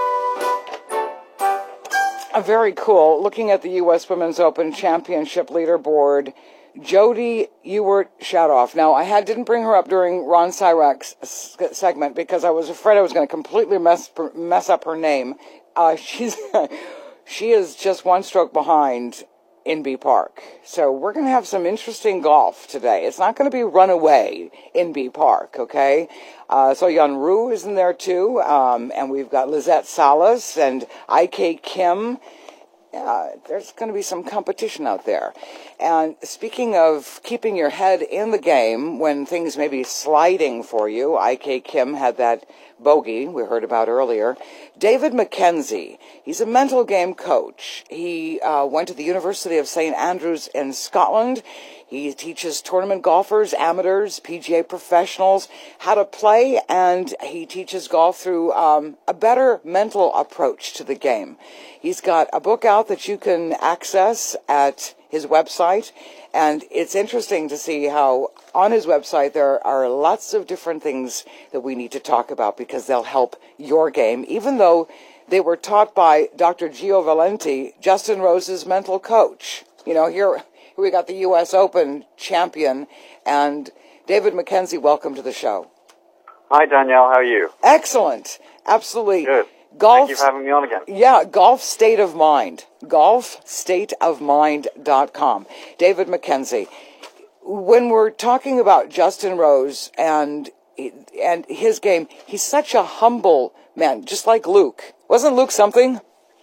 Uh, very cool. Looking at the U S Women's Open Championship leaderboard, Jody Ewart Shadoff. Now, I had didn't bring her up during Ron Cyrak's segment because I was afraid I was going to completely mess mess up her name. Uh, she's she is just one stroke behind Inbee Park. So we're going to have some interesting golf today. It's not going to be runaway Inbee Park, okay? Uh, so Yun Ryu is in there too, um, and we've got Lizette Salas and I K Kim. Uh, there's going to be some competition out there. And speaking of keeping your head in the game when things may be sliding for you, I K Kim had that bogey we heard about earlier. David McKenzie, he's a mental game coach. He uh, went to the University of Saint Andrews in Scotland. He teaches tournament golfers, amateurs, P G A professionals how to play, and he teaches golf through um, a better mental approach to the game. He's got a book out that you can access at his website, and it's interesting to see how on his website there are lots of different things that we need to talk about because they'll help your game, even though they were taught by Doctor Gio Valenti, Justin Rose's mental coach. You know, here we got the U S Open champion, and David McKenzie, welcome to the show. Hi, Danielle. How are you? Excellent. Absolutely. Good. Golf, Thank you for having me on again. Yeah, Golf State of Mind. golf state of mind dot com. David McKenzie. When we're talking about Justin Rose and and his game, he's such a humble man, just like Luke. Wasn't Luke something?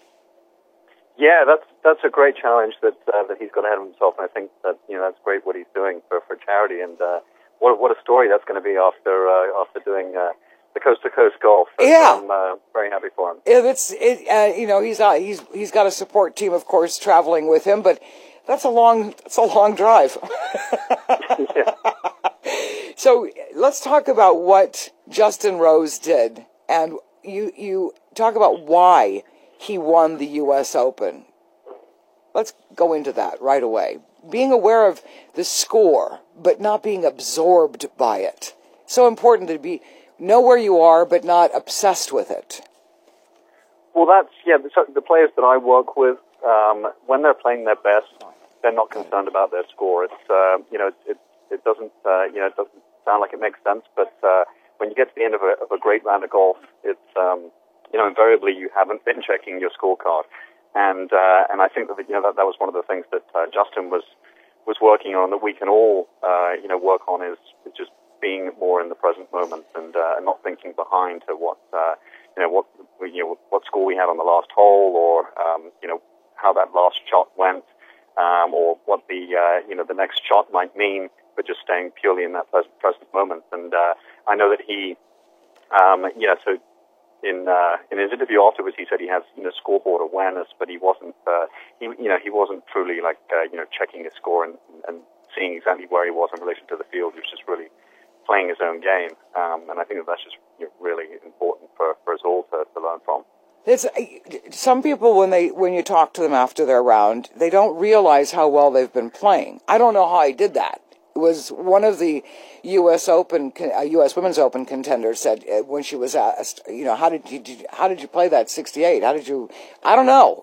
Yeah, that's that's a great challenge that uh, that he's got ahead of himself, and I think that you know that's great what he's doing for, for charity, and uh, what what a story that's going to be after uh, after doing uh, the coast to coast golf. Yeah, I'm uh, very happy for him. It's it uh, you know he's uh, he's he's got a support team, of course, traveling with him, but that's a long it's a long drive. So let's talk about what Justin Rose did, and you you talk about why he won the U S Open. Let's go into that right away. Being aware of the score, but not being absorbed by it. So important to be know where you are, but not obsessed with it. Well, that's, yeah, the, the players that I work with, um, when they're playing their best, they're not concerned about their score. It's, uh, you know, it, it, it doesn't, uh, you know, it doesn't sound like it makes sense, but uh, when you get to the end of a, of a great round of golf, it's, um, you know, invariably you haven't been checking your scorecard. And, uh, and I think that, you know, that, that was one of the things that uh, Justin was, was working on, that we can all, uh, you know, work on is, is just being more in the present moment and uh, not thinking behind to what, uh, you know, what, you know, what score we had on the last hole, or, um, you know, how that last shot went, um, or what the, uh, you know, the next shot might mean, but just staying purely in that present, present moment. And uh, I know that he, um, yeah, so in uh, in his interview afterwards, he said he has, you know, scoreboard awareness, but he wasn't, uh, he, you know, he wasn't truly like, uh, you know, checking his score and, and seeing exactly where he was in relation to the field. He was just really playing his own game, um, and I think that that's just, you know, really important for, for us all to, to learn from. It's, some people, when they when you talk to them after their round, they don't realize how well they've been playing. I don't know how I did that. It was one of the U S Open, uh, U S Women's Open contenders said uh, when she was asked, you know, how did you how did you play that sixty-eight? How did you? I don't know.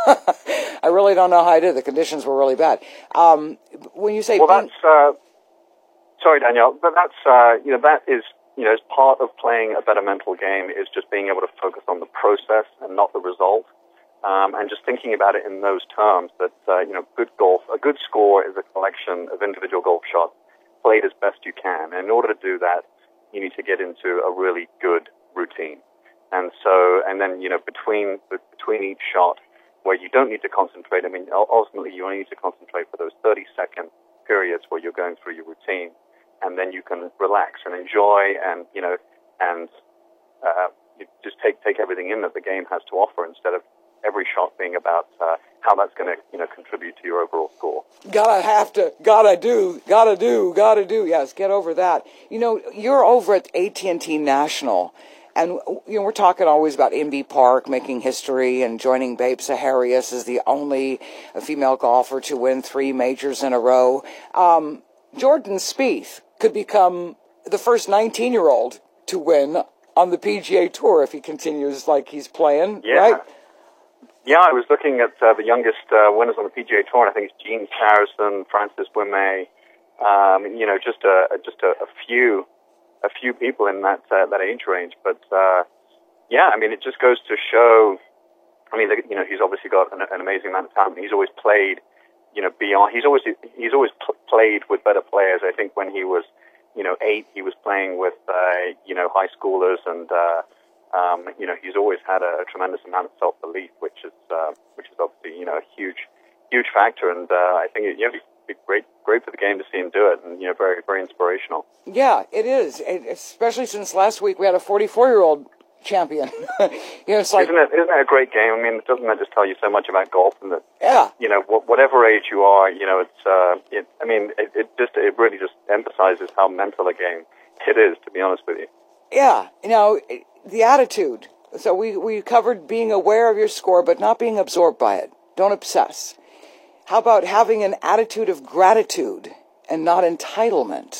I really don't know how I did. The conditions were really bad. Um, when you say, well, that's uh, sorry, Danielle, but that's uh, you know, that is, you know, as part of playing a better mental game is just being able to focus on the process and not the result. Um, and just thinking about it in those terms, that, uh, you know, good golf, a good score is a collection of individual golf shots played as best you can. And in order to do that, you need to get into a really good routine. And so, and then, you know, between, between each shot, where you don't need to concentrate, I mean, ultimately you only need to concentrate for those thirty second periods where you're going through your routine. And then you can relax and enjoy and, you know, and, uh, you just take, take everything in that the game has to offer, instead of every shot being about uh, how that's going to, you know, contribute to your overall score. Gotta have to, gotta do, gotta do, gotta do. Yes, get over that. You know, you're over at A T and T National, and you know we're talking always about Inbee Park making history and joining Babe Saharias as the only female golfer to win three majors in a row. Um, Jordan Spieth could become the first nineteen-year-old to win on the P G A Tour if he continues like he's playing, yeah. right? Yeah, I was looking at uh, the youngest uh, winners on the P G A Tour, and I think it's Gene Sarazen, Francis Ouimet, um, you know, just a just a, a few a few people in that uh, that age range. But uh, yeah, I mean, it just goes to show. I mean, you know, he's obviously got an, an amazing amount of talent. He's always played, you know, beyond. He's always he's always pl- played with better players. I think when he was, you know, eight, he was playing with uh, you know, high schoolers, and uh, Um, you know, he's always had a, a tremendous amount of self-belief, which is uh, which is obviously, you know, a huge, huge factor. And uh, I think it, you know, it'd be great, great for the game to see him do it, and, you know, very, very inspirational. Yeah, it is, it, especially since last week we had a forty-four-year-old champion. You know, it's like, isn't it, isn't it a great game? I mean, doesn't that just tell you so much about golf? And that, yeah, you know, wh- whatever age you are, you know, it's, uh, it, I mean, it, it just, it really just emphasizes how mental a game it is, to be honest with you. Yeah, you know, the attitude. So we, we covered being aware of your score, but not being absorbed by it. Don't obsess. How about having an attitude of gratitude and not entitlement?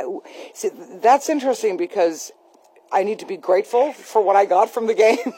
See, that's interesting, because I need to be grateful for what I got from the game.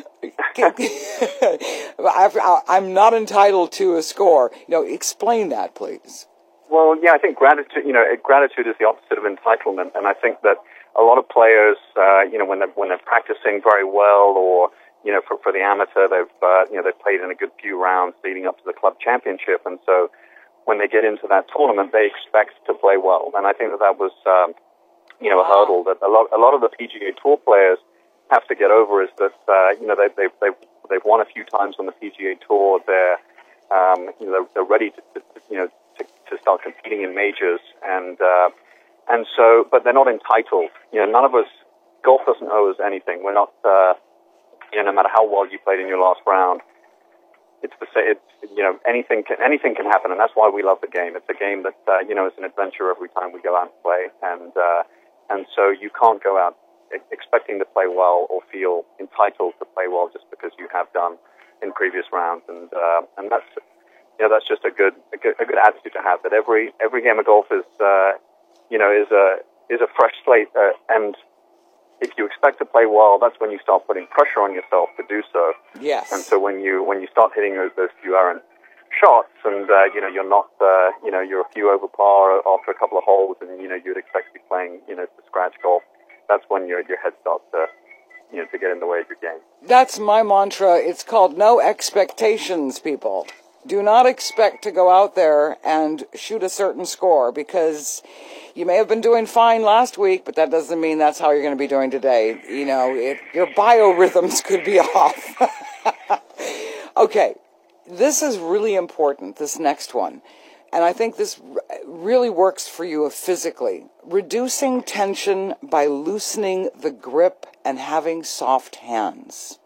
I'm not entitled to a score. You know, explain that, please. Well, yeah, I think gratitude, you know, gratitude is the opposite of entitlement, and I think that a lot of players, uh, you know, when they're, when they're practicing very well, or, you know, for, for the amateur, they've, uh, you know, they've played in a good few rounds leading up to the club championship, and so when they get into that tournament, they expect to play well. And I think that that was, um, you know, a hurdle that a lot, a lot of the P G A Tour players have to get over, is that, uh, you know, they, they've, they've, they've won a few times on the P G A Tour. They're, um, you know, they're, they're ready to, to, you know, to, to start competing in majors, and, uh, And so, but they're not entitled. You know, none of us, golf doesn't owe us anything. We're not, uh, you know, no matter how well you played in your last round, it's the same. It's, you know, anything can, anything can happen, and that's why we love the game. It's a game that, uh, you know, is an adventure every time we go out and play, and uh, and so you can't go out expecting to play well or feel entitled to play well just because you have done in previous rounds, and uh, and that's you know that's just a good a good, a good attitude to have. That every every game of golf is uh, you know is a is a fresh slate, uh, and if you expect to play well, that's when you start putting pressure on yourself to do so. Yes. And so when you when you start hitting those, those few errant shots, and uh, you know you're not uh, you know you're a few over par after a couple of holes, and you know you'd expect to be playing you know to scratch golf. That's when your your head starts to you know to get in the way of your game. That's my mantra. It's called no expectations, people. Do not expect to go out there and shoot a certain score, because you may have been doing fine last week, but that doesn't mean that's how you're going to be doing today. You know, it, your biorhythms could be off. Okay, this is really important, this next one. And I think this really works for you physically. Reducing tension by loosening the grip and having soft hands.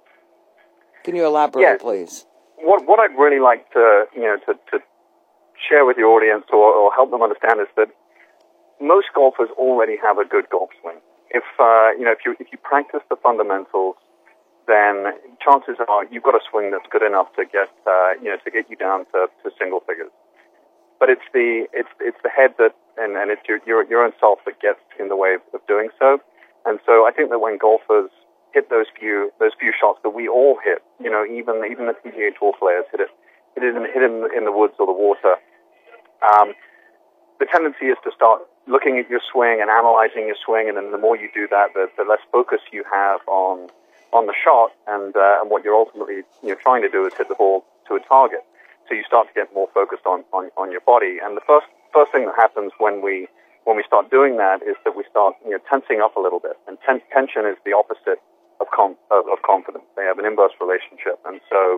Can you elaborate, yeah. please? What what I'd really like to you know to, to share with the audience or, or help them understand is that most golfers already have a good golf swing. If uh, you know if you if you practice the fundamentals, then chances are you've got a swing that's good enough to get uh, you know to get you down to, to single figures. But it's the it's it's the head that and, and it's your, your your own self that gets in the way of, of doing so. And so I think that when golfers hit those few those few shots that we all hit, you know, even even the P G A Tour players hit it, hit it in, hit it in, in the woods or the water. Um, the tendency is to start looking at your swing and analyzing your swing, and then the more you do that, the, the less focus you have on on the shot, and uh, and what you're ultimately you know trying to do is hit the ball to a target. So you start to get more focused on, on, on your body, and the first first thing that happens when we when we start doing that is that we start you know tensing up a little bit, and ten, tension is the opposite of, com, of of confidence. They have an inverse relationship, and so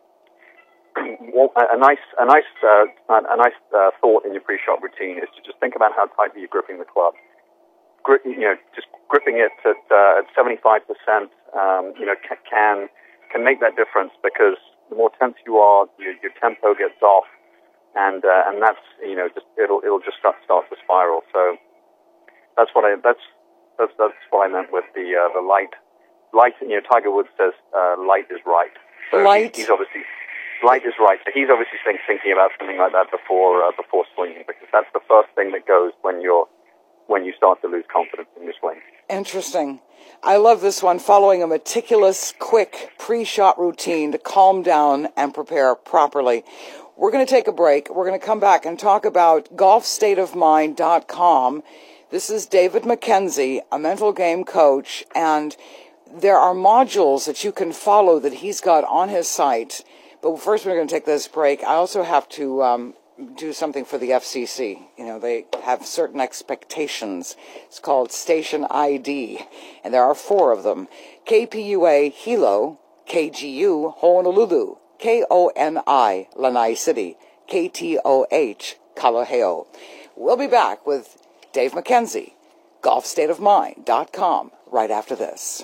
a, a nice a nice uh, a nice uh, thought in your pre-shot routine is to just think about how tightly you're gripping the club. Grip, you know, just gripping it at uh, at seventy-five percent, um, you know, can can make that difference, because the more tense you are, your, your tempo gets off, and uh, and that's you know just it'll it'll just start start to spiral. So that's what I that's that's that's what I meant with the uh, the light light. You know, Tiger Woods says uh, light is right. So light. He, he's obviously light is right. So he's obviously think, thinking about something like that before uh, before swinging, because that's the first thing that goes when you're when you start to lose confidence in your swing. Interesting. I love this one. Following a meticulous, quick pre-shot routine to calm down and prepare properly. We're going to take a break. We're going to come back and talk about golf state of mind dot com. This is David McKenzie, a mental game coach, and there are modules that you can follow that he's got on his site. But first, we're going to take this break. I also have to um, do something for the F C C. You know, they have certain expectations. It's called Station I D, and there are four of them. K P U A Hilo, K G U Honolulu, K O N I Lanai City, K T O H Kalaheo. We'll be back with Dave McKenzie, golf state of mind dot com, right after this.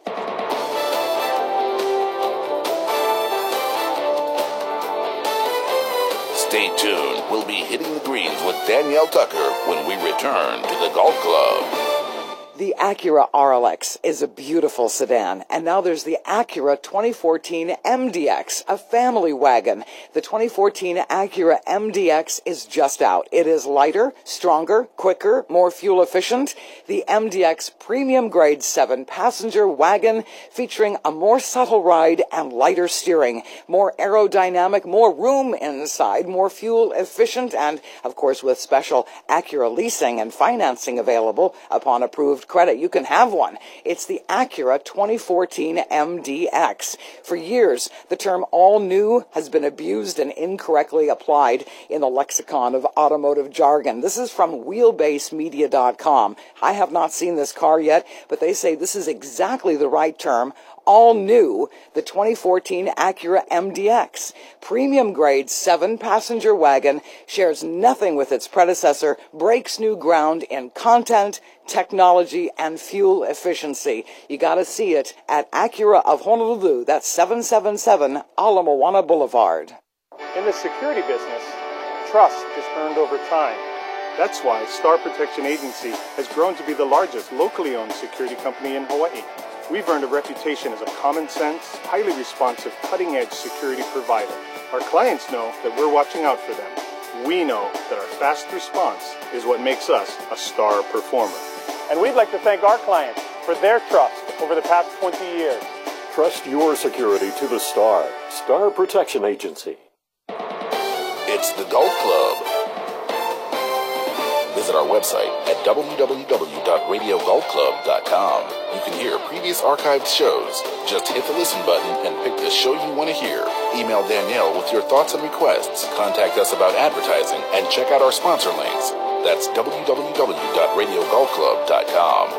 Stay tuned. We'll be hitting the greens with Danielle Tucker when we return to the Golf Club. The Acura R L X is a beautiful sedan, and now there's the Acura twenty fourteen M D X, a family wagon. The twenty fourteen Acura M D X is just out. It is lighter, stronger, quicker, more fuel efficient. The M D X Premium Grade seven passenger wagon, featuring a more subtle ride and lighter steering, more aerodynamic, more room inside, more fuel efficient, and of course with special Acura leasing and financing available upon approved credit. You can have one. It's the Acura twenty fourteen M D X. For years, the term all new has been abused and incorrectly applied in the lexicon of automotive jargon. This is from wheelbase media dot com. I have not seen this car yet, but they say this is exactly the right term. All new, the twenty fourteen Acura M D X. Premium grade seven passenger wagon, shares nothing with its predecessor, breaks new ground in content, technology, and fuel efficiency. You got to see it at Acura of Honolulu. That's seven seven seven Ala Moana Boulevard. In the security business, trust is earned over time. That's why Star Protection Agency has grown to be the largest locally owned security company in Hawaii. We've earned a reputation as a common sense, highly responsive, cutting-edge security provider. Our clients know that we're watching out for them. We know that our fast response is what makes us a star performer. And we'd like to thank our clients for their trust over the past twenty years. Trust your security to the Star. Star Protection Agency. It's the Golf Club. Visit our website at w w w dot radio golf club dot com. You can hear previous archived shows. Just hit the listen button and pick the show you want to hear. Email Danielle with your thoughts and requests. Contact us about advertising and check out our sponsor links. That's w w w dot radio golf club dot com.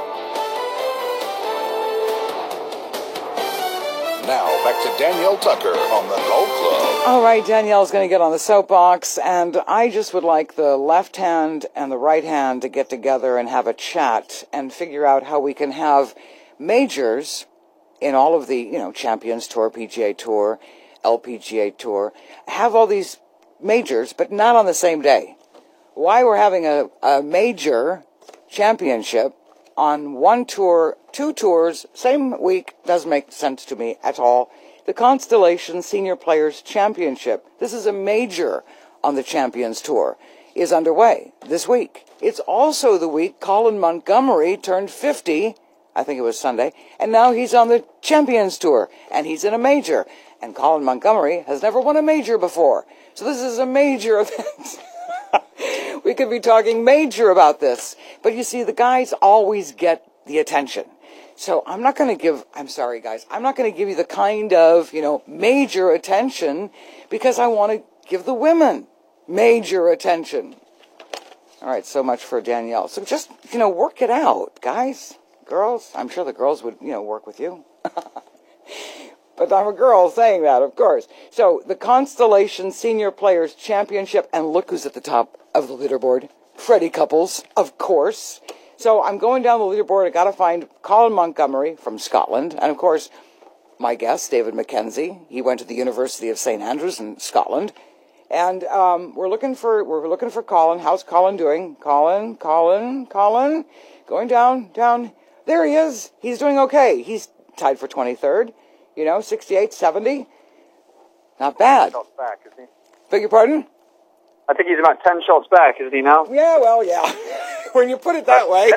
Now, back to Danielle Tucker on the Golf Club. All right, Danielle's going to get on the soapbox, and I just would like the left hand and the right hand to get together and have a chat and figure out how we can have majors in all of the, you know, Champions Tour, P G A Tour, L P G A Tour, have all these majors, but not on the same day. Why we're having a, a major championship on one tour, two tours, same week, doesn't make sense to me at all. The Constellation Senior Players Championship, this is a major on the Champions Tour, is underway this week. It's also the week Colin Montgomery turned fifty, I think it was Sunday, and now he's on the Champions Tour, and he's in a major. And Colin Montgomery has never won a major before. So this is a major event. We could be talking major about this. But you see, the guys always get the attention. So I'm not going to give, I'm sorry guys, I'm not going to give you the kind of, you know, major attention because I want to give the women major attention. All right, so much for Danielle. So just, you know, work it out, guys, girls. I'm sure the girls would, you know, work with you. But I'm a girl saying that, of course. So the Constellation Senior Players Championship, and look who's at the top of the leaderboard. Freddie Couples, of course. So I'm going down the leaderboard. I got to find Colin Montgomery from Scotland. And, of course, my guest, David McKenzie. He went to the University of Saint Andrews in Scotland. And um, we're looking for we're looking for Colin. How's Colin doing? Colin, Colin, Colin. Going down, down. There he is. He's doing okay. He's tied for twenty-third. You know, sixty-eight, seventy. Not bad. Shots back, is he? Beg your pardon? I think he's about ten shots back, isn't he now? Yeah, well, yeah. When you put it that way.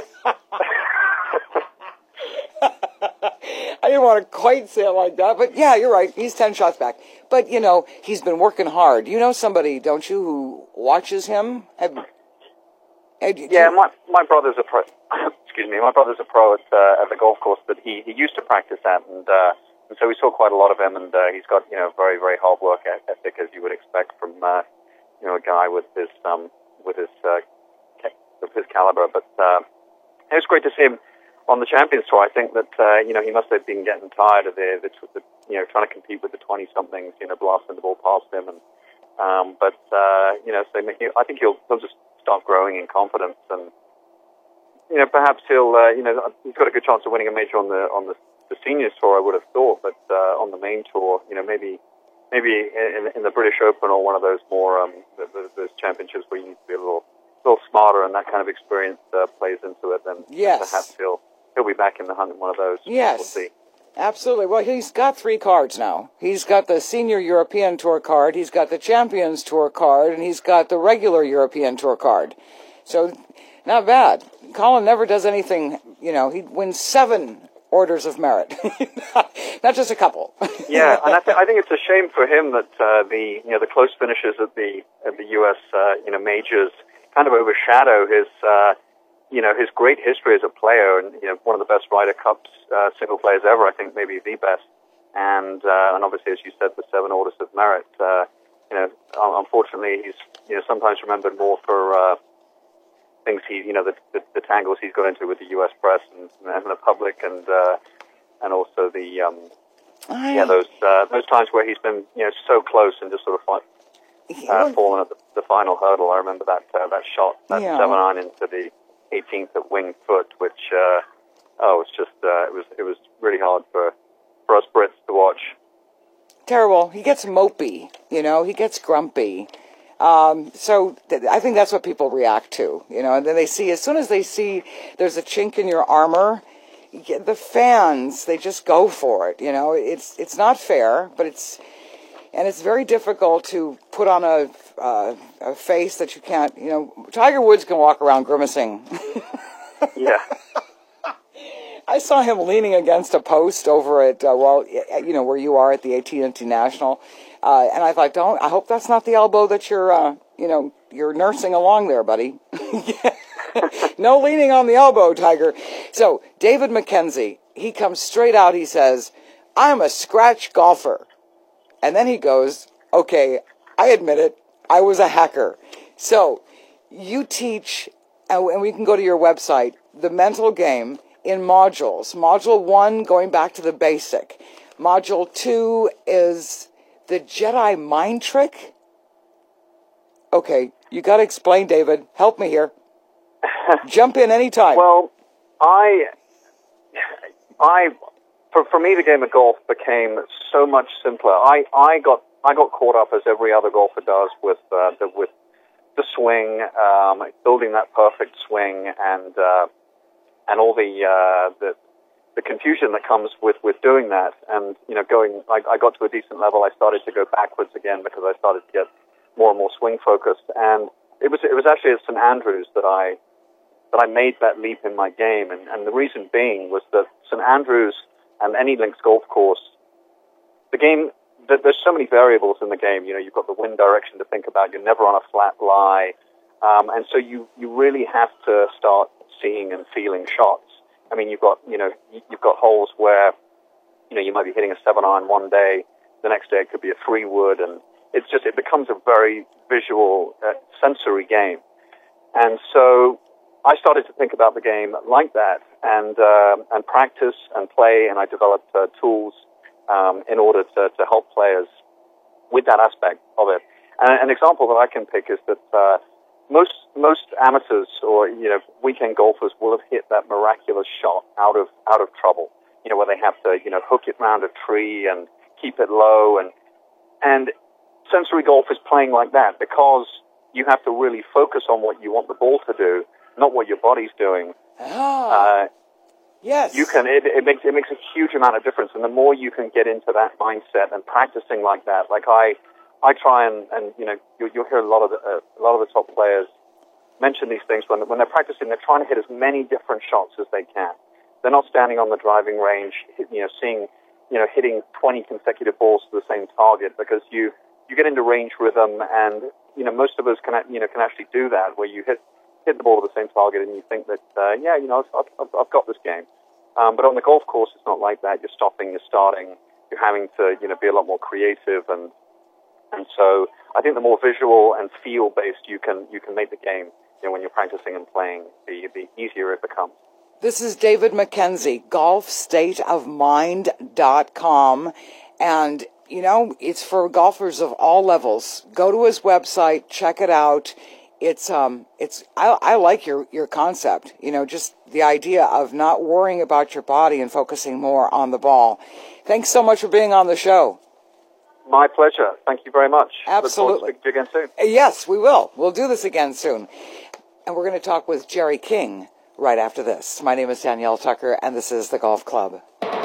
I didn't want to quite say it like that, but yeah, you're right. He's ten shots back. But, you know, he's been working hard. You know somebody, don't you, who watches him? Have, have, yeah, my my brother's a pro. Excuse me, my brother's a pro at uh, at the golf course that he, he used to practice at, and uh, and so we saw quite a lot of him. And uh, he's got, you know, very very hard work ethic, as you would expect from uh, you know, a guy with his um with his uh, with his caliber. But uh, it was great to see him on the Champions Tour. I think that uh, you know, he must have been getting tired of the, the, the you know, trying to compete with the twenty somethings, you know, blasting the ball past him. And um, but uh, you know, so I think he'll he'll just start growing in confidence, and you know, perhaps he'll uh, you know, he's got a good chance of winning a major on the on the, the Seniors Tour, I would have thought. But uh, on the main tour, you know, maybe maybe in, in the British Open or one of those more um, those championships where you need to be a little little smarter, and that kind of experience uh, plays into it. Then yes, perhaps he'll he'll be back in the hunt in one of those. Yes. We'll see. Absolutely. Well, he's got three cards now. He's got the Senior European Tour card, he's got the Champions Tour card, and he's got the regular European Tour card. So, not bad. Colin never does anything, you know, he wins seven orders of merit. Not just a couple. Yeah, and I, th- I think it's a shame for him that uh, the, you know, the close finishes at the at the U S uh, you know, majors kind of overshadow his uh, you know, his great history as a player, and you know, one of the best Ryder Cups uh, single players ever. I think maybe the best, and uh, and obviously, as you said, the seven orders of merit. Uh, you know, unfortunately, he's you know sometimes remembered more for uh, things he, you know, the, the the tangles he's got into with the U S press and, and the public, and uh, and also the um, I... yeah those uh, those times where he's been, you know, so close and just sort of like, uh, fallen at the, the final hurdle. I remember that uh, that shot, that yeah. seven iron into the eighteenth at Winged Foot, which uh, oh, it's just uh, it was it was really hard for for us Brits to watch. Terrible. He gets mopey, you know. He gets grumpy. Um, so th- I think that's what people react to, you know, and then they see, as soon as they see there's a chink in your armor, the fans, they just go for it, you know. It's it's not fair, but it's, and it's very difficult to put on a, uh, a face that you can't, you know, Tiger Woods can walk around grimacing. Yeah. I saw him leaning against a post over at, uh, well, you know, where you are at the A T and T National. Uh, and I thought, don't, I hope that's not the elbow that you're, uh, you know, you're nursing along there, buddy. No leaning on the elbow, Tiger. So, David McKenzie, he comes straight out, he says, I'm a scratch golfer. And then he goes, okay, I admit it, I was a hacker. So, you teach, and we can go to your website, the mental game in modules. Module one, going back to the basic. Module two is the Jedi mind trick? Okay, you got to explain, David. Help me here. Jump in anytime. Well, I, I, for for me, the game of golf became so much simpler. I, I got I got caught up, as every other golfer does, with uh, the, with the swing, um, building that perfect swing, and uh, and all the uh, the the confusion that comes with, with doing that. And you know, going, I, I got to a decent level. I started to go backwards again because I started to get more and more swing focused. And it was it was actually at Saint Andrews that I that I made that leap in my game. And, and the reason being was that Saint Andrews and any links golf course, the game, there's so many variables in the game. You know, you've got the wind direction to think about. You're never on a flat lie. Um, and so you, you really have to start seeing and feeling shots. I mean, you've got, you know, you've got holes where, you know, you might be hitting a seven iron one day. The next day it could be a three wood. And it's just, it becomes a very visual, uh, sensory game. And so I started to think about the game like that, and, uh, and practice and play. And I developed uh, tools Um, in order to, to help players with that aspect of it. And an example that I can pick is that uh, most most amateurs or you know weekend golfers will have hit that miraculous shot out of out of trouble. You know, where they have to you know hook it round a tree and keep it low, and and sensory golf is playing like that because you have to really focus on what you want the ball to do, not what your body's doing. Ah. Uh, Yes. You can, it, it makes, it makes a huge amount of difference. And the more you can get into that mindset and practicing like that, like I, I try and, and, you know, you, you'll hear a lot of the, uh, a lot of the top players mention these things when, when they're practicing, they're trying to hit as many different shots as they can. They're not standing on the driving range, you know, seeing, you know, hitting twenty consecutive balls to the same target, because you, you get into range rhythm, and, you know, most of us can, you know, can actually do that, where you hit, hit the ball to the same target and you think that, uh, yeah, you know, I've, I've, I've got this game. Um, but on the golf course, it's not like that. You're stopping, you're starting, you're having to, you know, be a lot more creative, and and so I think the more visual and feel based you can you can make the game, you know, when you're practicing and playing, the the easier it becomes. This is David McKenzie, golf state of mind dot com, and you know it's for golfers of all levels. Go to his website, check it out. It's um, it's I, I like your, your concept, you know, just the idea of not worrying about your body and focusing more on the ball. Thanks so much for being on the show. My pleasure. Thank you very much. Absolutely. Look forward to speaking to you again soon. Yes, we will. We'll do this again soon. And we're going to talk with Jerry King right after this. My name is Danielle Tucker, and this is The Golf Club.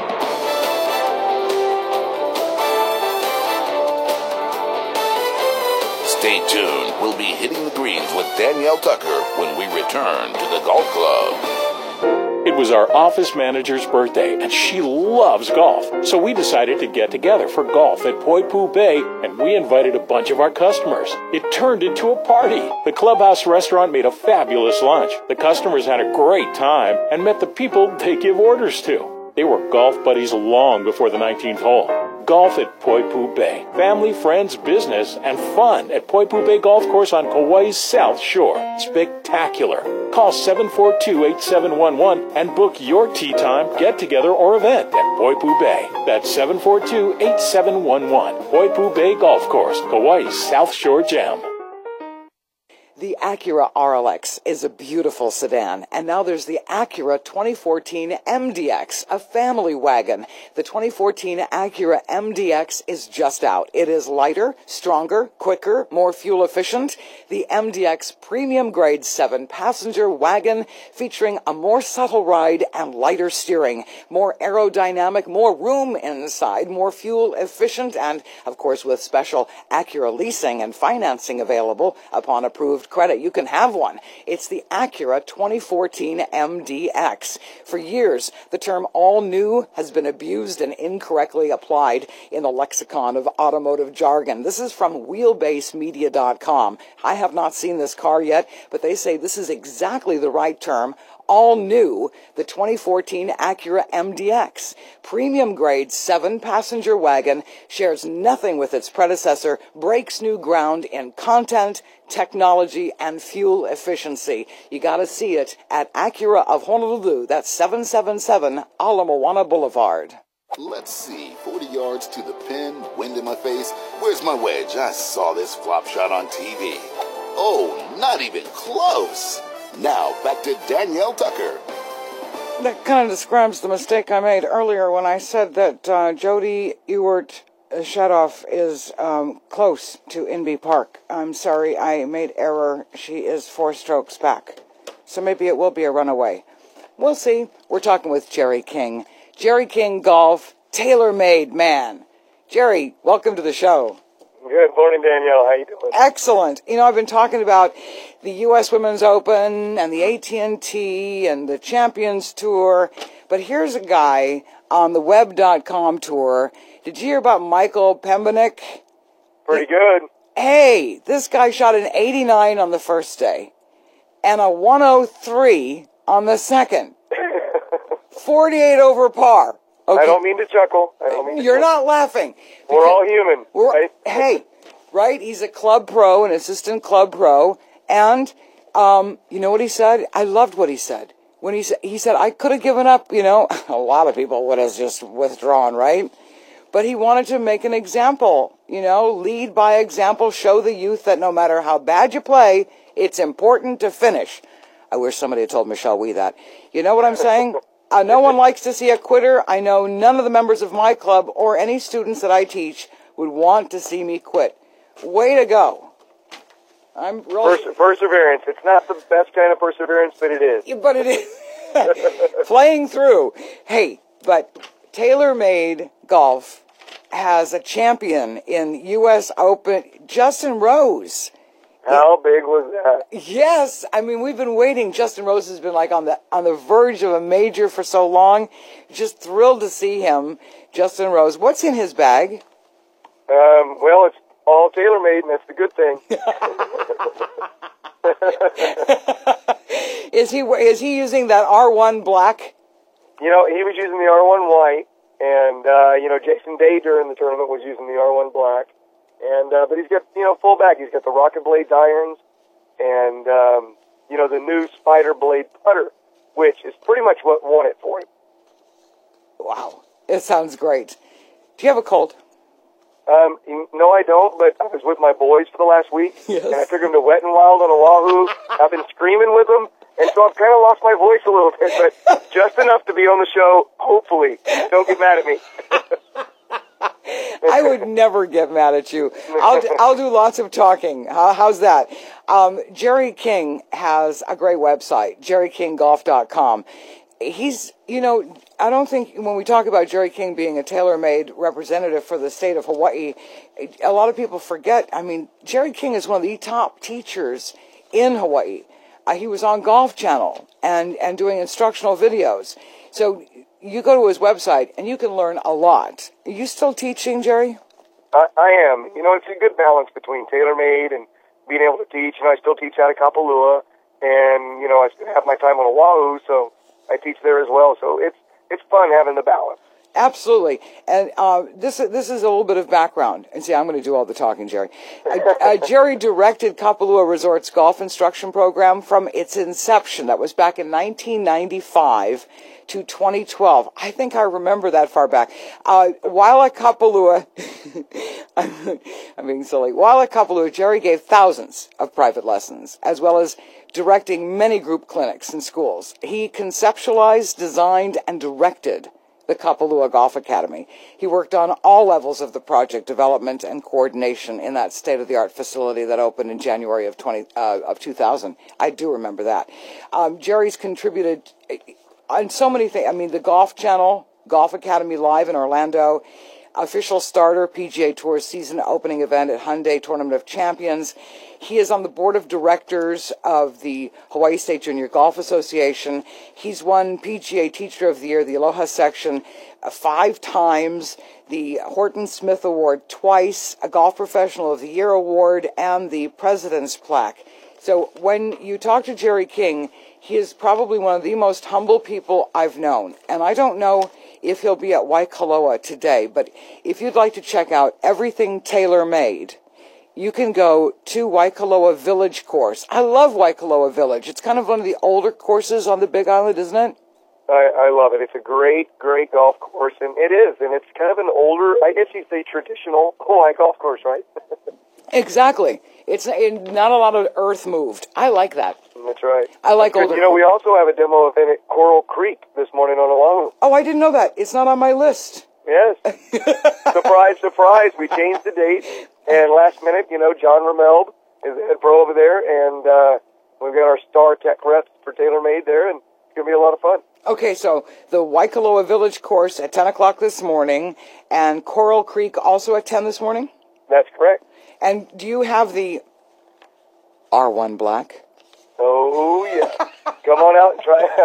Stay tuned. We'll be hitting the greens with Danielle Tucker when we return to the Golf Club. It was our office manager's birthday, and she loves golf. So we decided to get together for golf at Poipu Bay, and we invited a bunch of our customers. It turned into a party. The Clubhouse restaurant made a fabulous lunch. The customers had a great time and met the people they give orders to. They were golf buddies long before the nineteenth hole. Golf at Poipu Bay. Family, friends, business, and fun at Poipu Bay Golf Course on Kauai's South Shore. Spectacular. Call seven four two, eight seven one one and book your tee time, get-together, or event at Poipu Bay. That's seven four two, eight seven one one. Poipu Bay Golf Course, Kauai's South Shore Gem. The Acura R L X is a beautiful sedan, and now there's the Acura twenty fourteen M D X, a family wagon. The twenty fourteen Acura M D X is just out. It is lighter, stronger, quicker, more fuel efficient. The M D X Premium Grade seven passenger wagon featuring a more subtle ride and lighter steering, more aerodynamic, more room inside, more fuel efficient, and, of course, with special Acura leasing and financing available upon approved credit. You can have one. It's the Acura twenty fourteen M D X. For years, the term all new has been abused and incorrectly applied in the lexicon of automotive jargon. This is from wheelbase media dot com. I have not seen this car yet, but they say this is exactly the right term. All new, the twenty fourteen Acura M D X. Premium grade seven passenger wagon, shares nothing with its predecessor, breaks new ground in content, technology, and fuel efficiency. You got to see it at Acura of Honolulu. That's seven seven seven Ala Moana Boulevard. Let's see, forty yards to the pin, wind in my face. Where's my wedge? I saw this flop shot on T V. Oh, not even close. Now, back to Danielle Tucker. That kind of describes the mistake I made earlier when I said that uh, Jody Ewart Shadoff is um, close to Inby Park. I'm sorry, I made error. She is four strokes back. So maybe it will be a runaway. We'll see. We're talking with Jerry King. Jerry King Golf, tailor-made man. Jerry, welcome to the show. Good morning, Danielle. How you doing? Excellent. You know, I've been talking about the U S Women's Open and the A T and T and the Champions Tour, but here's a guy on the web dot com tour. Did you hear about Michael Pembernick? Pretty good. Hey, this guy shot an eighty-nine on the first day and a one oh three on the second. forty-eight over par. Okay. I don't mean to chuckle. I don't mean to You're chuckle. not laughing. We're all human. We're, right? Hey, right? He's a club pro, an assistant club pro, and um, you know what he said? I loved what he said. When he said, he said, I could have given up, you know, a lot of people would have just withdrawn, right? But he wanted to make an example, you know, lead by example, show the youth that no matter how bad you play, it's important to finish. I wish somebody had told Michelle Wee that. You know what I'm saying? Uh, no one likes to see a quitter. I know none of the members of my club or any students that I teach would want to see me quit. Way to go. I'm really... Perse- perseverance. It's not the best kind of perseverance, but it is. But it is. Playing through. Hey, but TaylorMade Golf has a champion in U S Open, Justin Rose. How big was that? Yes, I mean we've been waiting. Justin Rose has been like on the on the verge of a major for so long. Just thrilled to see him, Justin Rose. What's in his bag? Um, well, it's all tailor-made, and that's the good thing. is he is he using that R one black? You know, he was using the R one white, and uh, you know, Jason Day during the tournament was using the R one black. And uh, but he's got, you know, full back. He's got the Rocket Blade irons and, um, you know, the new Spider Blade putter, which is pretty much what won it for him. Wow. It sounds great. Do you have a cold? Um, no, I don't, but I was with my boys for the last week, yes. and I took them to Wet n Wild on Oahu. I've been screaming with them, and so I've kind of lost my voice a little bit, but just enough to be on the show, hopefully. Don't get mad at me. I would never get mad at you. I'll do, I'll do lots of talking. How, how's that? Um, Jerry King has a great website, jerry king golf dot com. He's, you know, I don't think when we talk about Jerry King being a tailor-made representative for the state of Hawaii, a lot of people forget. I mean, Jerry King is one of the top teachers in Hawaii. Uh, he was on Golf Channel and, and doing instructional videos. So you go to his website and you can learn a lot. Are you still teaching, Jerry? I, I am. You know, it's a good balance between tailor-made and being able to teach. You know, I still teach out of Kapalua, and, you know, I have my time on Oahu, so I teach there as well. So it's it's fun having the balance. Absolutely. And uh, this, this is a little bit of background. And see, I'm going to do all the talking, Jerry. Uh, uh, Jerry directed Kapalua Resort's golf instruction program from its inception. That was back in nineteen ninety-five to twenty twelve. I think I remember that far back. Uh, while at Kapalua, I'm, I'm being silly. While at Kapalua, Jerry gave thousands of private lessons, as well as directing many group clinics in schools. He conceptualized, designed, and directed the Kapalua Golf Academy. He worked on all levels of the project development and coordination in that state-of-the-art facility that opened in January of twenty uh, of two thousand. I do remember that. Um, Jerry's contributed on so many things. I mean, the Golf Channel, Golf Academy Live in Orlando, official starter P G A Tour season opening event at Hyundai Tournament of Champions. He is on the board of directors of the Hawaii State Junior Golf Association. He's won P G A Teacher of the Year, the Aloha section, uh, five times, the Horton Smith Award twice, a Golf Professional of the Year award, and the President's Plaque. So when you talk to Jerry King, he is probably one of the most humble people I've known. And I don't know if he'll be at Waikoloa today, but if you'd like to check out everything tailor-made, you can go to Waikoloa Village course. I love Waikoloa Village. It's kind of one of the older courses on the Big Island, isn't it? I, I love it. It's a great, great golf course, and it is, and it's kind of an older, I guess you'd say traditional Hawaii golf course, right? Exactly. It's not a lot of earth moved. I like that. That's right. I like older. You know, we also have a demo event at Coral Creek this morning on Oahu. Oh, I didn't know that. It's not on my list. Yes. Surprise, surprise. We changed the date, and last minute, you know, John Ramelb is the head pro over there, and uh, we've got our star tech reps for TaylorMade there, and it's going to be a lot of fun. Okay, so the Waikoloa Village course at ten o'clock this morning, and Coral Creek also at ten this morning? That's correct. And do you have the R one Black? Oh, yeah. Come on out and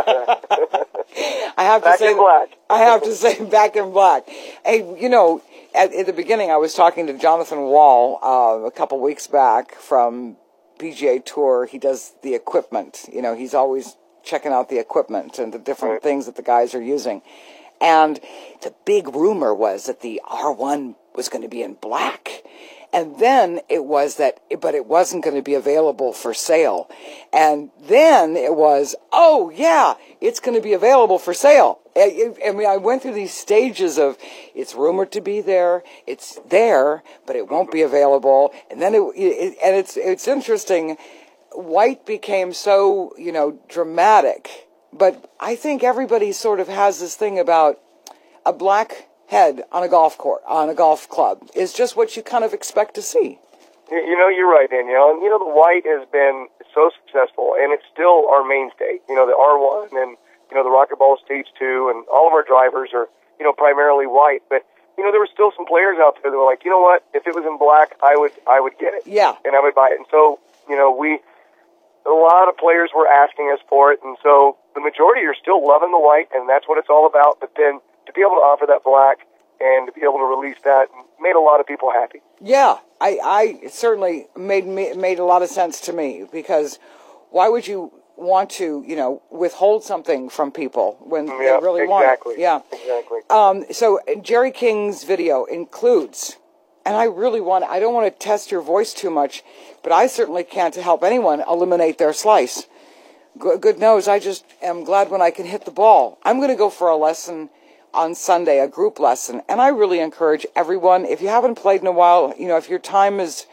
try. I have to back say, in black. I have to say, back in black. Hey, you know, at, at the beginning, I was talking to Jonathan Wall uh, a couple weeks back from P G A Tour. He does the equipment. You know, he's always checking out the equipment and the different right. things that the guys are using. And the big rumor was that the R one was going to be in black. And then it was that, but it wasn't going to be available for sale. And then it was, oh yeah, it's going to be available for sale. I, I mean, I went through these stages of, it's rumored to be there, it's there, but it won't be available. And then it, it and it's, it's interesting, white became so, you know, dramatic. But I think everybody sort of has this thing about a black head on a golf court, on a golf club, is just what you kind of expect to see. You know, you're right, Danielle. And, you know, the white has been so successful, and it's still our mainstay. You know, the R one and, you know, the Rocket Ball Stage two, and all of our drivers are, you know, primarily white. But, you know, there were still some players out there that were like, you know what, if it was in black, I would I would get it. Yeah. And I would buy it. And so, you know, we, a lot of players were asking us for it, and so the majority are still loving the white, and that's what it's all about. But then to be able to offer that black and to be able to release that made a lot of people happy. Yeah, I, I it certainly made me, made a lot of sense to me, because why would you want to, you know, withhold something from people when yeah, they really exactly. want it? Yeah, exactly. Um, so Jerry King's video includes, and I really want, I don't want to test your voice too much, but I certainly can't to help anyone eliminate their slice. Good knows, I just am glad when I can hit the ball. I'm going to go for a lesson on Sunday, a group lesson, and I really encourage everyone, if you haven't played in a while, you know, if your time is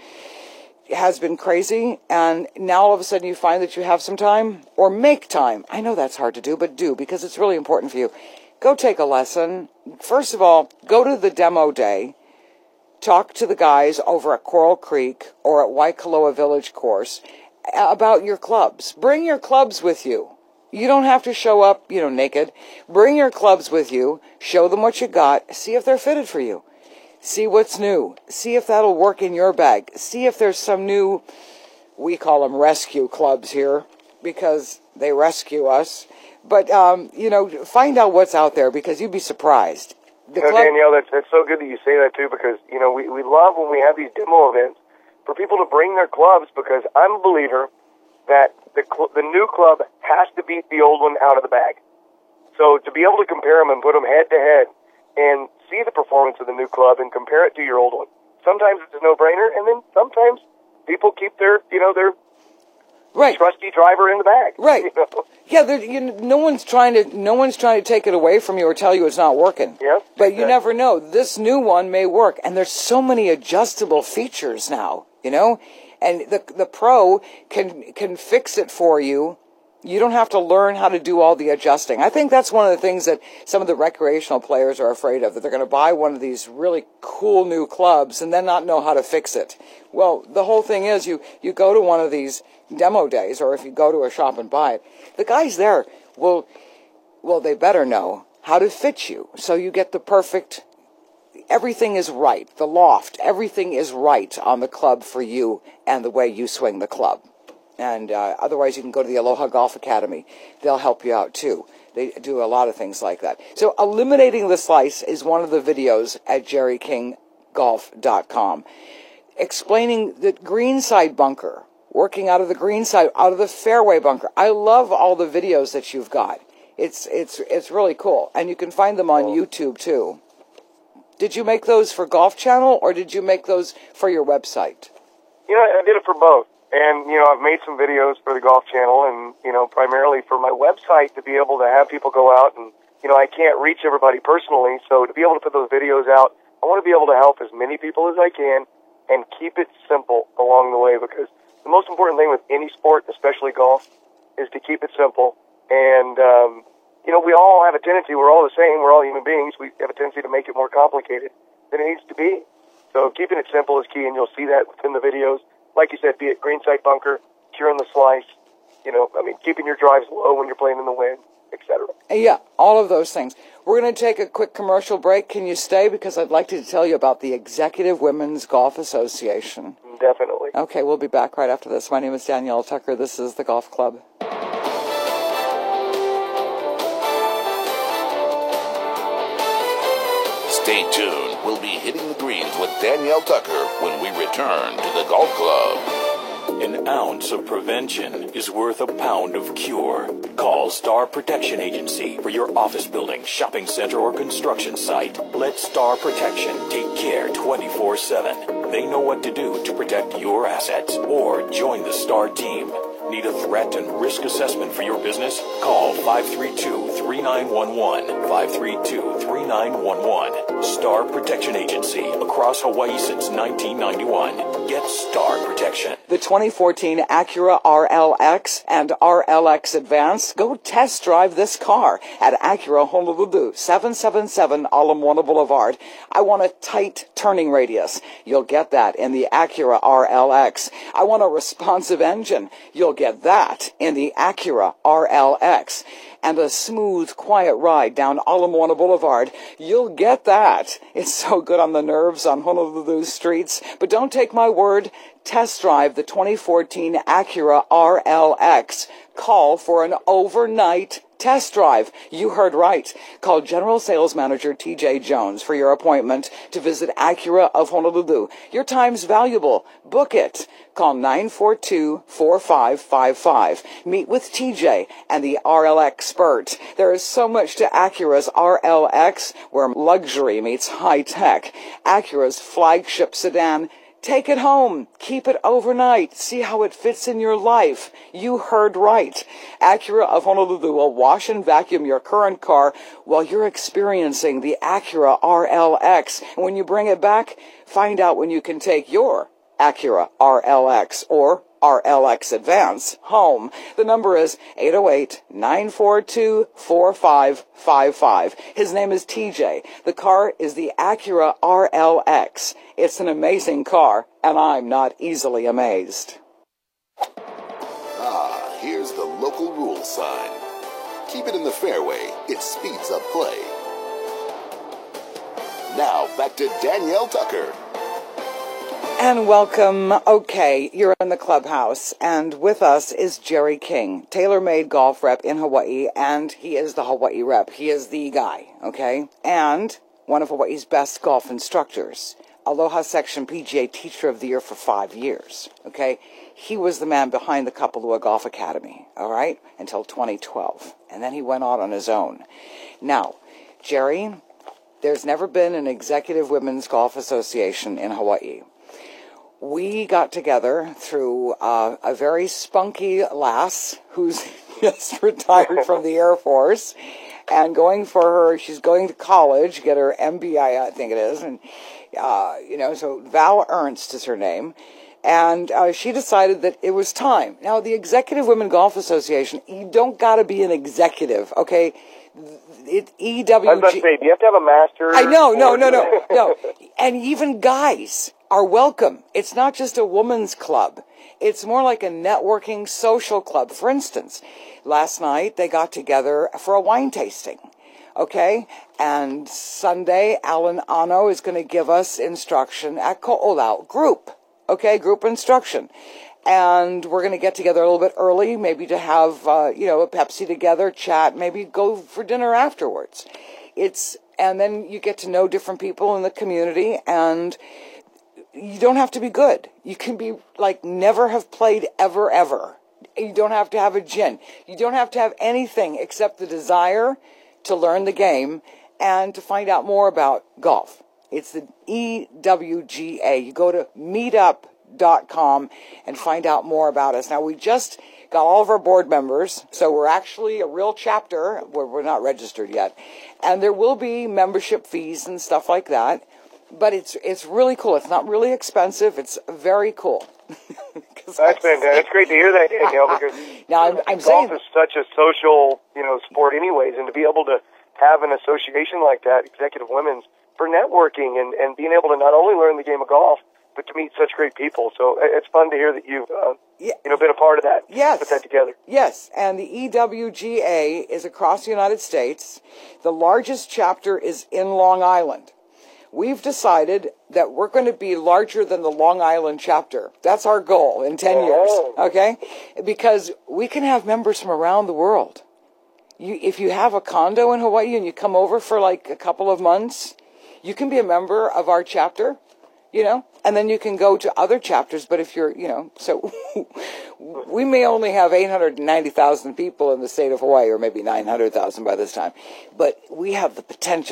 has been crazy, and now all of a sudden you find that you have some time, or make time. I know that's hard to do, but do, because it's really important for you. Go take a lesson. First of all, go to the demo day. Talk to the guys over at Coral Creek or at Waikoloa Village course about your clubs. Bring your clubs with you. You don't have to show up, you know, naked. Bring your clubs with you. Show them what you got. See if they're fitted for you. See what's new. See if that'll work in your bag. See if there's some new, we call them rescue clubs here, because they rescue us. But, um, you know, find out what's out there, because you'd be surprised. The you know, Danielle, that's, that's so good that you say that, too, because, you know, we, we love when we have these demo events for people to bring their clubs, because I'm a believer that the cl- the new club has to beat the old one out of the bag. So to be able to compare them and put them head to head and see the performance of the new club and compare it to your old one. Sometimes it's a no-brainer, and then sometimes people keep their, you know, their right. trusty driver in the bag. Right. You know? Yeah, you know, no one's trying to no one's trying to take it away from you or tell you it's not working. Yeah. But exactly. you never know. This new one may work, and there's so many adjustable features now, you know? And the the Pro can can fix it for you. You don't have to learn how to do all the adjusting. I think that's one of the things that some of the recreational players are afraid of, that they're going to buy one of these really cool new clubs and then not know how to fix it. Well, the whole thing is you, you go to one of these demo days, or if you go to a shop and buy it, the guys there will, well, they better know how to fit you. So you get the perfect, everything is right. The loft, everything is right on the club for you and the way you swing the club. And uh, otherwise, you can go to the Aloha Golf Academy. They'll help you out, too. They do a lot of things like that. So eliminating the slice is one of the videos at jerry king golf dot com. Explaining the greenside bunker, working out of the greenside, out of the fairway bunker. I love all the videos that you've got. It's, it's, it's really cool. And you can find them on YouTube, too. Did you make those for Golf Channel, or did you make those for your website? You know, I did it for both. And, you know, I've made some videos for the Golf Channel and, you know, primarily for my website to be able to have people go out and, you know, I can't reach everybody personally, so to be able to put those videos out, I want to be able to help as many people as I can and keep it simple along the way, because the most important thing with any sport, especially golf, is to keep it simple. And, um, you know, we all have a tendency, we're all the same, we're all human beings, we have a tendency to make it more complicated than it needs to be. So keeping it simple is key, and you'll see that within the videos. Like you said, be it greenside bunker, curing the slice, you know, I mean, keeping your drives low when you're playing in the wind, et cetera. Yeah, all of those things. We're going to take a quick commercial break. Can you stay? Because I'd like to tell you about the Executive Women's Golf Association. Definitely. Okay, we'll be back right after this. My name is Danielle Tucker. This is the Golf Club. Stay tuned. We'll be hitting the greens with Danielle Tucker when we return to the Golf Club. An ounce of prevention is worth a pound of cure. Call Star Protection Agency for your office building, shopping center, or construction site. Let Star Protection take care twenty-four seven. They know what to do to protect your assets. Or join the Star team. Need a threat and risk assessment for your business? Call five three two, three nine one one, five three two, three nine one one. Star Protection Agency, across Hawaii since nineteen ninety-one. Get Star Protection. The twenty fourteen Acura R L X and R L X Advance. Go test drive this car at Acura Honolulu, seven seven seven Ala Moana Boulevard. I want a tight turning radius. You'll get that in the Acura R L X. I want a responsive engine. You'll get that in the Acura R L X. And a smooth, quiet ride down Ala Moana Boulevard. You'll get that. It's so good on the nerves on Honolulu streets. But don't take my word. Test drive the twenty fourteen Acura R L X. Call for an overnight test drive. You heard right. Call General Sales Manager T J Jones for your appointment to visit Acura of Honolulu. Your time's valuable. Book it. Call nine four two, four five five five. Meet with T J and the R L expert. There is so much to Acura's R L X, where luxury meets high tech. Acura's flagship sedan. Take it home. Keep it overnight. See how it fits in your life. You heard right. Acura of Honolulu will wash and vacuum your current car while you're experiencing the Acura R L X. And when you bring it back, find out when you can take your Acura R L X or R L X Advance home. The number is eight oh eight, nine four two, four five five five. His name is T J. The car is the Acura R L X. It's an amazing car, and I'm not easily amazed. Ah, here's the local rule sign. Keep it in the fairway. It speeds up play. Now, back to Danielle Tucker. And welcome. Okay, you're in the clubhouse, and with us is Jerry King, TaylorMade golf rep in Hawaii, and he is the Hawaii rep. He is the guy, okay? And one of Hawaii's best golf instructors. Aloha Section P G A Teacher of the Year for five years, okay? He was the man behind the Kapalua Golf Academy, all right, until twenty twelve. And then he went out on his own. Now, Jerry, there's never been an executive women's golf association in Hawaii. We got together through uh, a very spunky lass who's just retired from the Air Force and going for her, she's going to college, get her M B A, I think it is, and, uh, you know, so Val Ernst is her name. And uh, she decided that it was time. Now, the Executive Women Golf Association, you don't got to be an executive, okay? It, E W G... I was about to say, do you have to have a master's? I know, no, no, no, no. And even guys are welcome. It's not just a woman's club. It's more like a networking social club. For instance, last night they got together for a wine tasting, okay? And Sunday, Alan Ano is going to give us instruction at Ko'olau group, okay? Group instruction. And we're going to get together a little bit early, maybe to have, uh, you know, a Pepsi together, chat, maybe go for dinner afterwards. It's, and then you get to know different people in the community, and you don't have to be good. You can be, like, never have played ever, ever. You don't have to have a gin. You don't have to have anything except the desire to learn the game and to find out more about golf. It's the E W G A. You go to meetup dot com and find out more about us. Now, we just got all of our board members, so we're actually a real chapter. We're, we're not registered yet. And there will be membership fees and stuff like that. But it's it's really cool. It's not really expensive. It's very cool. That's fantastic. It's great to hear that, Danielle, because now, I'm, I'm golf saying, is such a social, you know, sport anyways, and to be able to have an association like that, Executive Women's, for networking and, and being able to not only learn the game of golf, but to meet such great people. So it's fun to hear that you've, uh, yeah. you know, been a part of that. Yes. Put that together. Yes, and the E W G A is across the United States. The largest chapter is in Long Island. We've decided that we're going to be larger than the Long Island chapter. That's our goal in ten years, okay? Because we can have members from around the world. You, if you have a condo in Hawaii and you come over for like a couple of months, you can be a member of our chapter, you know, and then you can go to other chapters. But if you're, you know, so we may only have eight hundred ninety thousand people in the state of Hawaii, or maybe nine hundred thousand by this time, but we have the potential.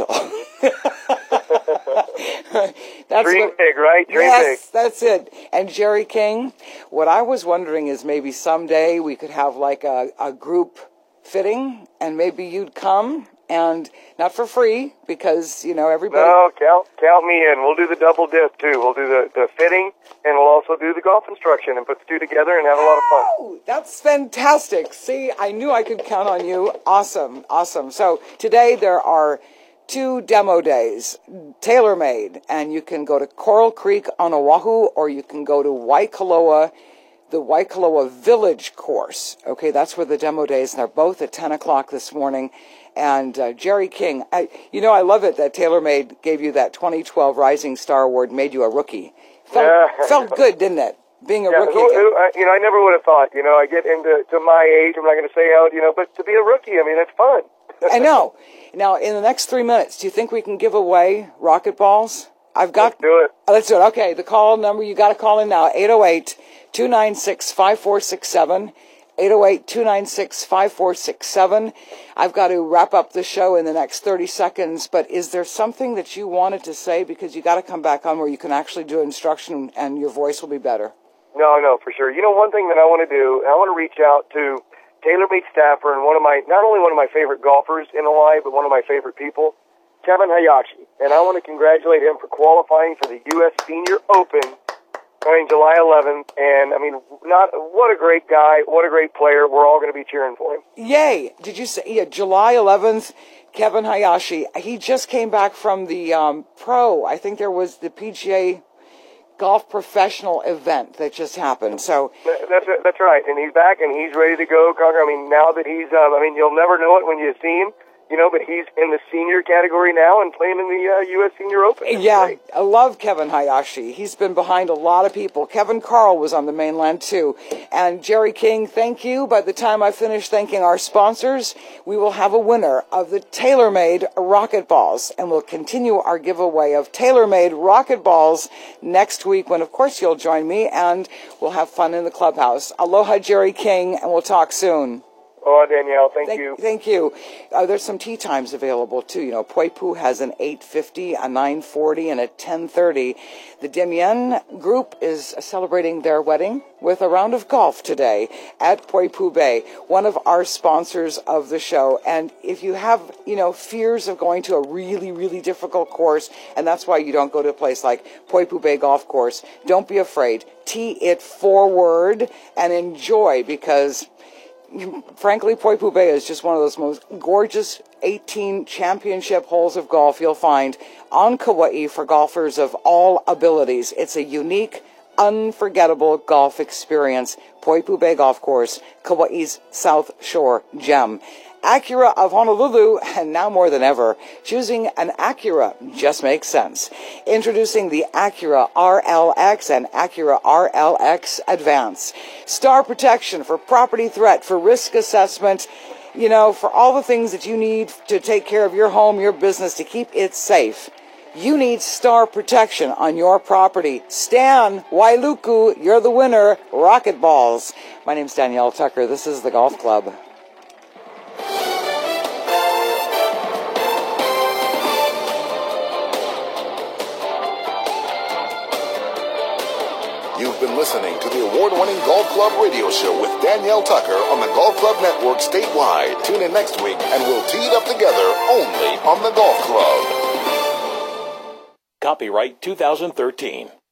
That's Dream what, big, right? Dream yes, big. That's it. And Jerry King, what I was wondering is maybe someday we could have like a, a group fitting, and maybe you'd come, and not for free, because, you know, everybody... No, count count me in. We'll do the double dip, too. We'll do the, the fitting, and we'll also do the golf instruction, and put the two together and have a lot of fun. Oh, that's fantastic. See, I knew I could count on you. Awesome, awesome. So today there are two demo days, tailor-made, and you can go to Coral Creek on Oahu, or you can go to Waikoloa, the Waikoloa Village course. Okay, that's where the demo days, and they're both at ten o'clock this morning. And uh, Jerry King, I, you know, I love it that TaylorMade gave you that twenty twelve Rising Star Award, made you a rookie. Felt, yeah. felt good, didn't it? Being a yeah, rookie. It, it, you know, I never would have thought, you know, I get into to my age, I'm not going to say how, you know, but to be a rookie, I mean, it's fun. I know. Now, in the next three minutes, do you think we can give away rocket balls? I've got... Let's do it. Let's do it. Okay, the call number, you got to call in now, eight oh eight, two nine six, five four six seven. eight oh eight, two nine six, five four six seven. I've got to wrap up the show in the next thirty seconds, but is there something that you wanted to say? Because you got to come back on where you can actually do instruction and your voice will be better. No, no, for sure. You know, one thing that I want to do, I want to reach out to TaylorMade staffer and one of my, not only one of my favorite golfers in Hawaii, but one of my favorite people, Kevin Hayashi. And I want to congratulate him for qualifying for the U S Senior Open on July eleventh. And, I mean, not what a great guy, what a great player. We're all going to be cheering for him. Yay. Did you say, yeah, July eleventh, Kevin Hayashi. He just came back from the um, pro. I think there was the P G A Golf Professional event that just happened. So that's that's right, and he's back and he's ready to go. I mean, now that he's, um, I mean, you'll never know it when you see him, you know, but he's in the senior category now and playing in the uh, U S Senior Open. That's yeah, great. I love Kevin Hayashi. He's been behind a lot of people. Kevin Carl was on the mainland too. And Jerry King, thank you. By the time I finish thanking our sponsors, we will have a winner of the TaylorMade Rocket Balls. And we'll continue our giveaway of TaylorMade Rocket Balls next week when, of course, you'll join me and we'll have fun in the clubhouse. Aloha, Jerry King, and we'll talk soon. Oh, Danielle, thank, thank you. Thank you. Uh, there's some tea times available, too. You know, Poipu has an eight fifty, a nine forty, and a ten thirty. The Demien group is celebrating their wedding with a round of golf today at Poipu Bay, one of our sponsors of the show. And if you have, you know, fears of going to a really, really difficult course, and that's why you don't go to a place like Poipu Bay Golf Course, don't be afraid. Tee it forward and enjoy, because frankly, Poipu Bay is just one of those most gorgeous eighteen championship holes of golf you'll find on Kauai for golfers of all abilities. It's a unique, unforgettable golf experience. Poipu Bay Golf Course, Kauai's South Shore gem. Acura of Honolulu, and now more than ever, choosing an Acura just makes sense. Introducing the Acura R L X and Acura R L X Advance. Star protection for property threat, for risk assessment, you know, for all the things that you need to take care of your home, your business, to keep it safe. You need star protection on your property. Stan Wailuku, you're the winner. Rocket balls. My name's Danielle Tucker. This is the Golf Club. You've been listening to the award-winning Golf Club radio show with Danielle Tucker on the Golf Club Network statewide. Tune in next week and we'll tee it up together only on the Golf Club. Copyright two thousand thirteen.